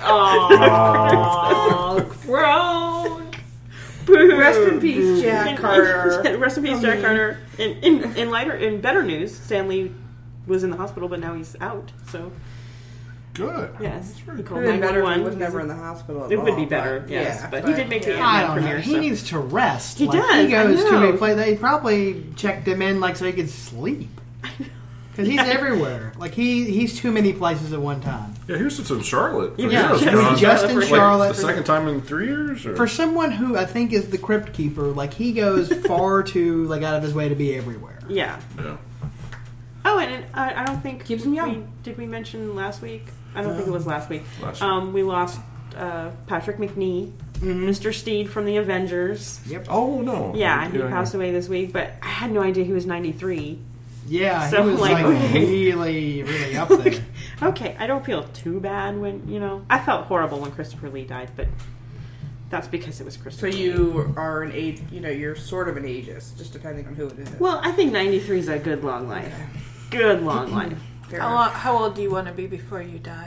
Oh, grown. Rest in peace, Jack Carter. Rest in peace, Jack Carter. In better news, Stanley was in the hospital, but now he's out. So Good. yes, he It called would have been better if he 911. was never in the hospital. At It would all, be better, but- yes. yeah, but he did make the I Ant-Man don't know. premiere. He so. needs to rest. He Like, does, He goes I too know. many places. They probably checked him in like so he could sleep. Because he's everywhere. Like he's too many places at one time. Yeah, he was just in Charlotte. For Yeah, years, just- John. just in Like, Charlotte. The second time in 3 years? Or? For someone who I think is the crypt keeper, like he goes far too like out of his way to be everywhere. Yeah. Yeah. Oh, and I don't think Keeps him young. Did we mention last week? I don't think it was last week. Last week. We lost Patrick McNee, Mr. Steed from the Avengers. Oh, no. Yeah, he passed away this week, but I had no idea he was 93. Yeah, So, he was like, like okay. really up there. Okay, I don't feel too bad when, I felt horrible when Christopher Lee died, but that's because it was So Christopher Lee. you are an age, you're sort of an ageist, just depending on who it is. Well, I think 93 is a good long life. Good long life. Fair enough. How old do you want to be before you die?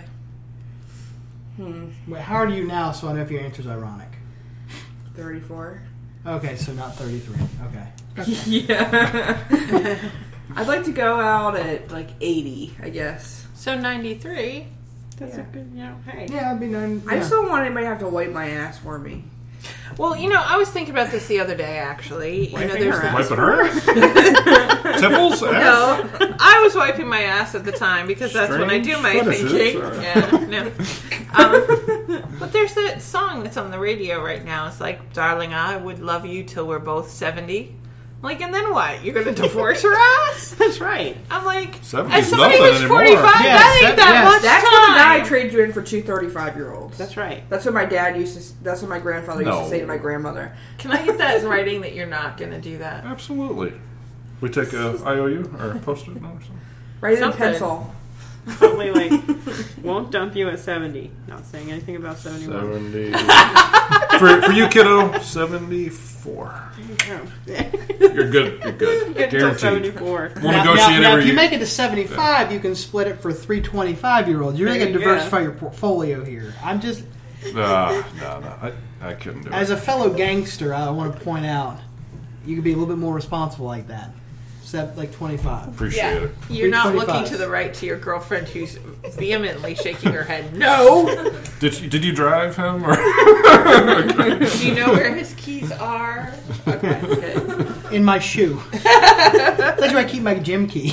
Wait, how old are you now? So I know if your answer's ironic. 34. Okay, so not 33. Okay. Yeah. I'd like to go out at like 80, I guess. So 93. That's a good, hey. Yeah, I'd be nine. I just don't want anybody to have to wipe my ass for me. Well, I was thinking about this the other day, actually. Wiping There's her the- ass. Wiping her? Tiffles? No, I was wiping my ass at the time because that's when I do my Strange thinking. fetishes, Yeah, no. But there's that song that's on the radio right now. It's like, "Darling, I would love you till we're both 70." Like, and then what? You're going to divorce her ass? That's right. I'm like, 70's as somebody nothing who's anymore. 45, Yes, that ain't that yes. much That's time. when the guy trades you in for two 35-year-olds. That's right. That's what my dad used to. That's what my grandfather used No. to say to my grandmother. Can I get that in writing that you're not going to do that? Absolutely. We take a IOU or post-it note or something? Write it in Something. pencil. Probably won't dump you at 70. Not saying anything about 71. 70. for you, kiddo, 74. You're good. You're good. Get to Guaranteed. 74. We'll negotiate now, every if you year. make it to 75, you can split it for 3 25-year-olds. You're There going to you go. diversify your portfolio here. I'm just, No. I couldn't do as it. a fellow gangster, I want to point out, you can be a little bit more responsible like that. like 25. Appreciate it. You're not 325. looking to the right to your girlfriend who's vehemently shaking her head. No! Did you drive him? Or? Do you know where his keys are? Okay, good. In my shoe. That's where I keep my gym key.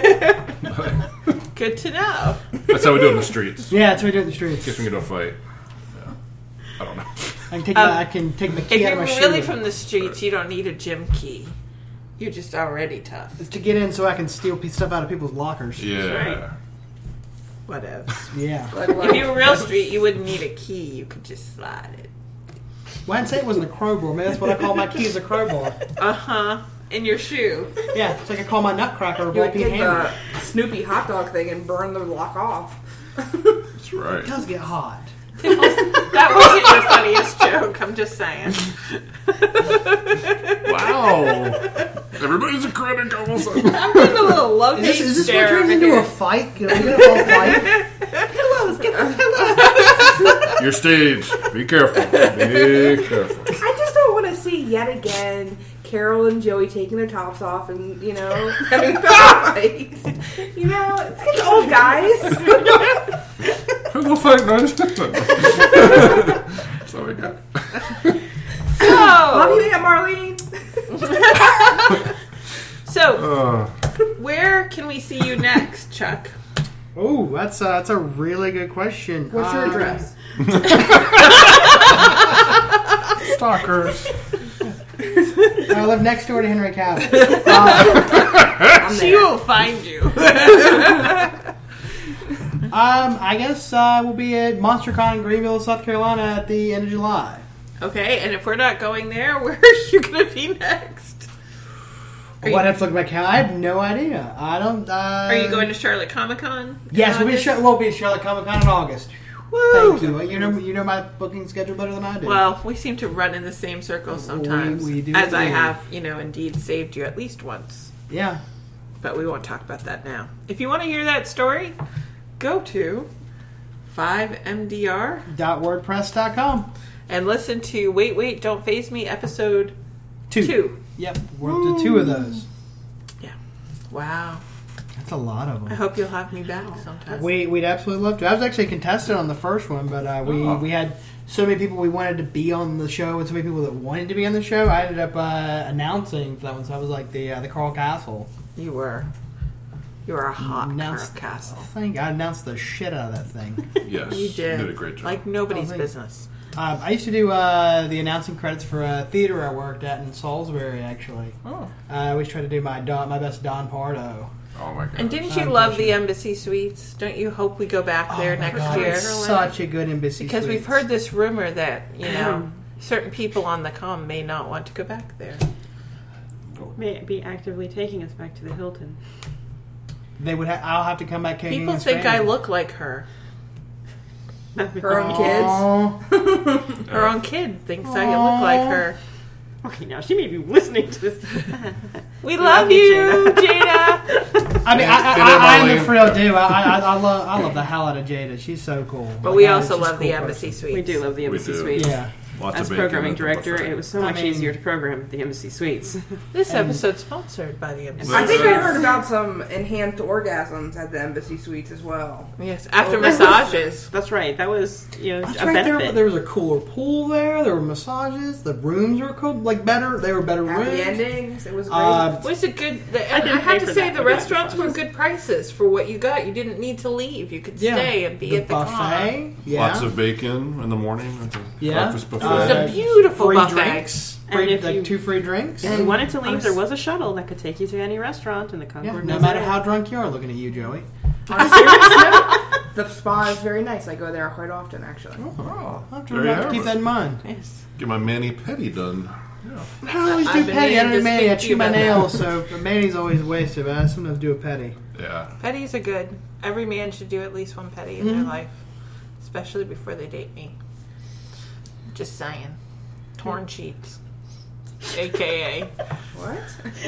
Good to know. That's how we do it in the streets. Yeah, that's what I do in the streets. If we get into a fight. Yeah. I don't know. I can take my If key out you're of my really shoe. from the streets, you don't need a gym key. You're just already tough. It's to get in so I can steal stuff out of people's lockers. Yeah. Right. Whatever. Yeah. If you were real street, you wouldn't need a key. You could just slide it. Well, I'd say it wasn't a crowbar, man. That's what I call my key is a crowbar. Uh-huh. In your shoe. Yeah, it's like I call my nutcracker a You would bumpy get hammer. the Snoopy hot dog thing and burn the lock off. That's right. It does get hot. That wasn't your funniest joke, I'm just saying. Wow. Everybody's a critic all of a sudden. I'm getting a little love Is this what stare turns over into here. a fight? Can we get a whole fight? Pillows, get the pillows. Your stage. Be careful. Be careful. I just don't want to see yet again Carol and Joey taking their tops off and, having a fight. It's old guys. Hello, fight nice. That's all we got. Love you, Aunt Marlene. So, where can we see you next, Chuck? Oh, that's a really good question. What's your address? Stalkers. I live next door to Henry Cavill. She will find you. I guess we'll be at MonsterCon in Greenville, South Carolina at the end of July. Okay, and if we're not going there, where are you going to be next? I'd have to look at my calendar. I have no idea. I don't. Are you going to Charlotte Comic Con? Yes, we'll be at Charlotte Comic Con in August. Woo! Thank you. You know my booking schedule better than I do. Well, we seem to run in the same circles sometimes. We do as I indeed. have, indeed saved you at least once. Yeah. But we won't talk about that now. If you want to hear that story, go to 5mdr.wordpress.com .wordpress.com. listen to Wait, Don't Faze Me, episode 2. Yep, we're up to 2 of those. Yeah. Wow. That's a lot of them. I hope you'll have me back sometime. We'd absolutely love to. I was actually a contestant on the first one, but we had so many people we wanted to be on the show and so many people that wanted to be on the show. I ended up announcing for that one, so I was like the Carl Castle. You were a hot Announced- castle. I announced the shit out of that thing. Yes. You did. a great job. Like nobody's thank you. business. I used to do the announcing credits for a theater I worked at in Salisbury, actually. Oh. I always try to do my best Don Pardo. Oh my god. And didn't you love the Embassy Suites? Don't you hope we go back there Oh my next God, year? it's such a good embassy Because we've suites. heard this rumor that, certain people on the comm may not want to go back there. May be actively taking us back to the Hilton. They would. I'll have to come back. Kicking People and think I screaming. look like her. Her own kids. Aw. Her own kid thinks I look like her. Okay, now she may be listening to this. We love you, Jada. I mean, I'm the real dude. I love the hell out of Jada. She's so cool. But Like, we she's also a love the cool Embassy person. Suites. We do love the Embassy do. Suites. Yeah. Lots As of bacon programming at the director, buffet. it was so I much mean- easier to program at the Embassy Suites. This episode's sponsored by the Embassy. I think I heard about some enhanced orgasms at the Embassy Suites as well. Yes, after Oh, massages. That's right. That was That's a right. benefit. There was a cooler pool there. There were massages. The rooms were cool, better. They were better Happy rooms. endings. It was great. Was it good? I I didn't have pay to for say that, the but yeah, restaurants were good prices for what you got. You didn't need to leave. You could stay and be the at the buffet. con. Yeah. Lots of bacon in the morning at the Yeah. breakfast buffet. It was a beautiful free buffet. drinks. And Free, if like you- 2 free drinks. If you wanted to leave, there was a shuttle that could take you to any restaurant in the Yeah, Concord. no matter how drunk you are, looking at you, Joey. On a serious note, the spa is very nice. I go there quite often, actually. Oh, I'll have there you to have keep it. that in mind. Yes. Get my mani-pedi done. Yeah. I always do I've been petty. I don't meaning do to mani. I speak to you chew my about that. nails, so the mani's always wasted. But I sometimes do a petty. Yeah. Petties are good. Every man should do at least one petty in their life, especially before they date me. Just saying. Torn sheets. AKA. What?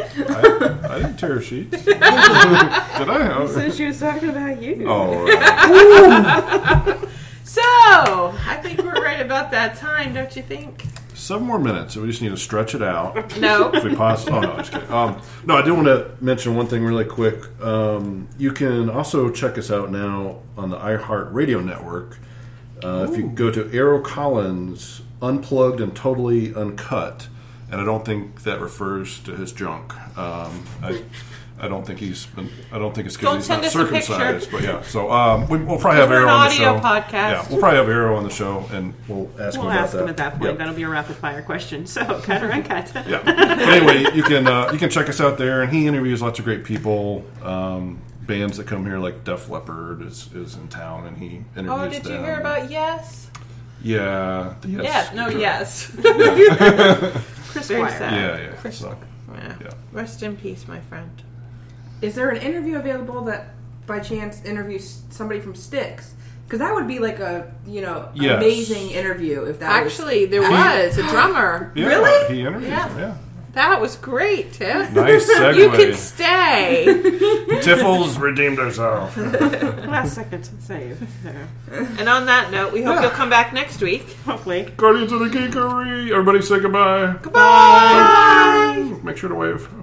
I didn't tear sheets. Did I? So she was talking about you. Oh, right. So, I think we're right about that time, don't you think? 7 more minutes, so we just need to stretch it out. No. If we possibly. Oh, no, I'm just kidding. No, I do want to mention one thing really quick. You can also check us out now on the iHeartRadio network. If you go to Arrow Collins, Unplugged and Totally Uncut, and I don't think that refers to his junk. I don't think he's been. I don't think it's because Don't he's send not us a picture. circumcised. But yeah, so we'll probably have We're Arrow an on the show. audio podcast. Yeah, we'll probably have Arrow on the show, and we'll ask him We'll about ask him at that point. Yep. That'll be a rapid fire question. So, cut or uncut? Yeah. But anyway, you can check us out there, and he interviews lots of great people. Bands that come here, like Def Leppard is in town, and he interviews Oh, did you them. hear about Yes? Yeah. The Yes. Yeah, no, guitar. Yes. Chris Very Squire. sad. Yeah. Chris- So, Yeah. yeah. Rest in peace, my friend. Is there an interview available that, by chance, interviews somebody from Styx? Because that would be like a Yes. amazing interview if that Actually, there was a drummer. Yeah, Really? He interviews Yeah. them, yeah. That was great, Tiff. Nice segue. You can stay. Tiffles redeemed herself. Last second to save. So, And on that note, we hope you'll come back next week. hopefully. Guardians of the Geekery. Everybody say goodbye. Goodbye. Make sure to wave.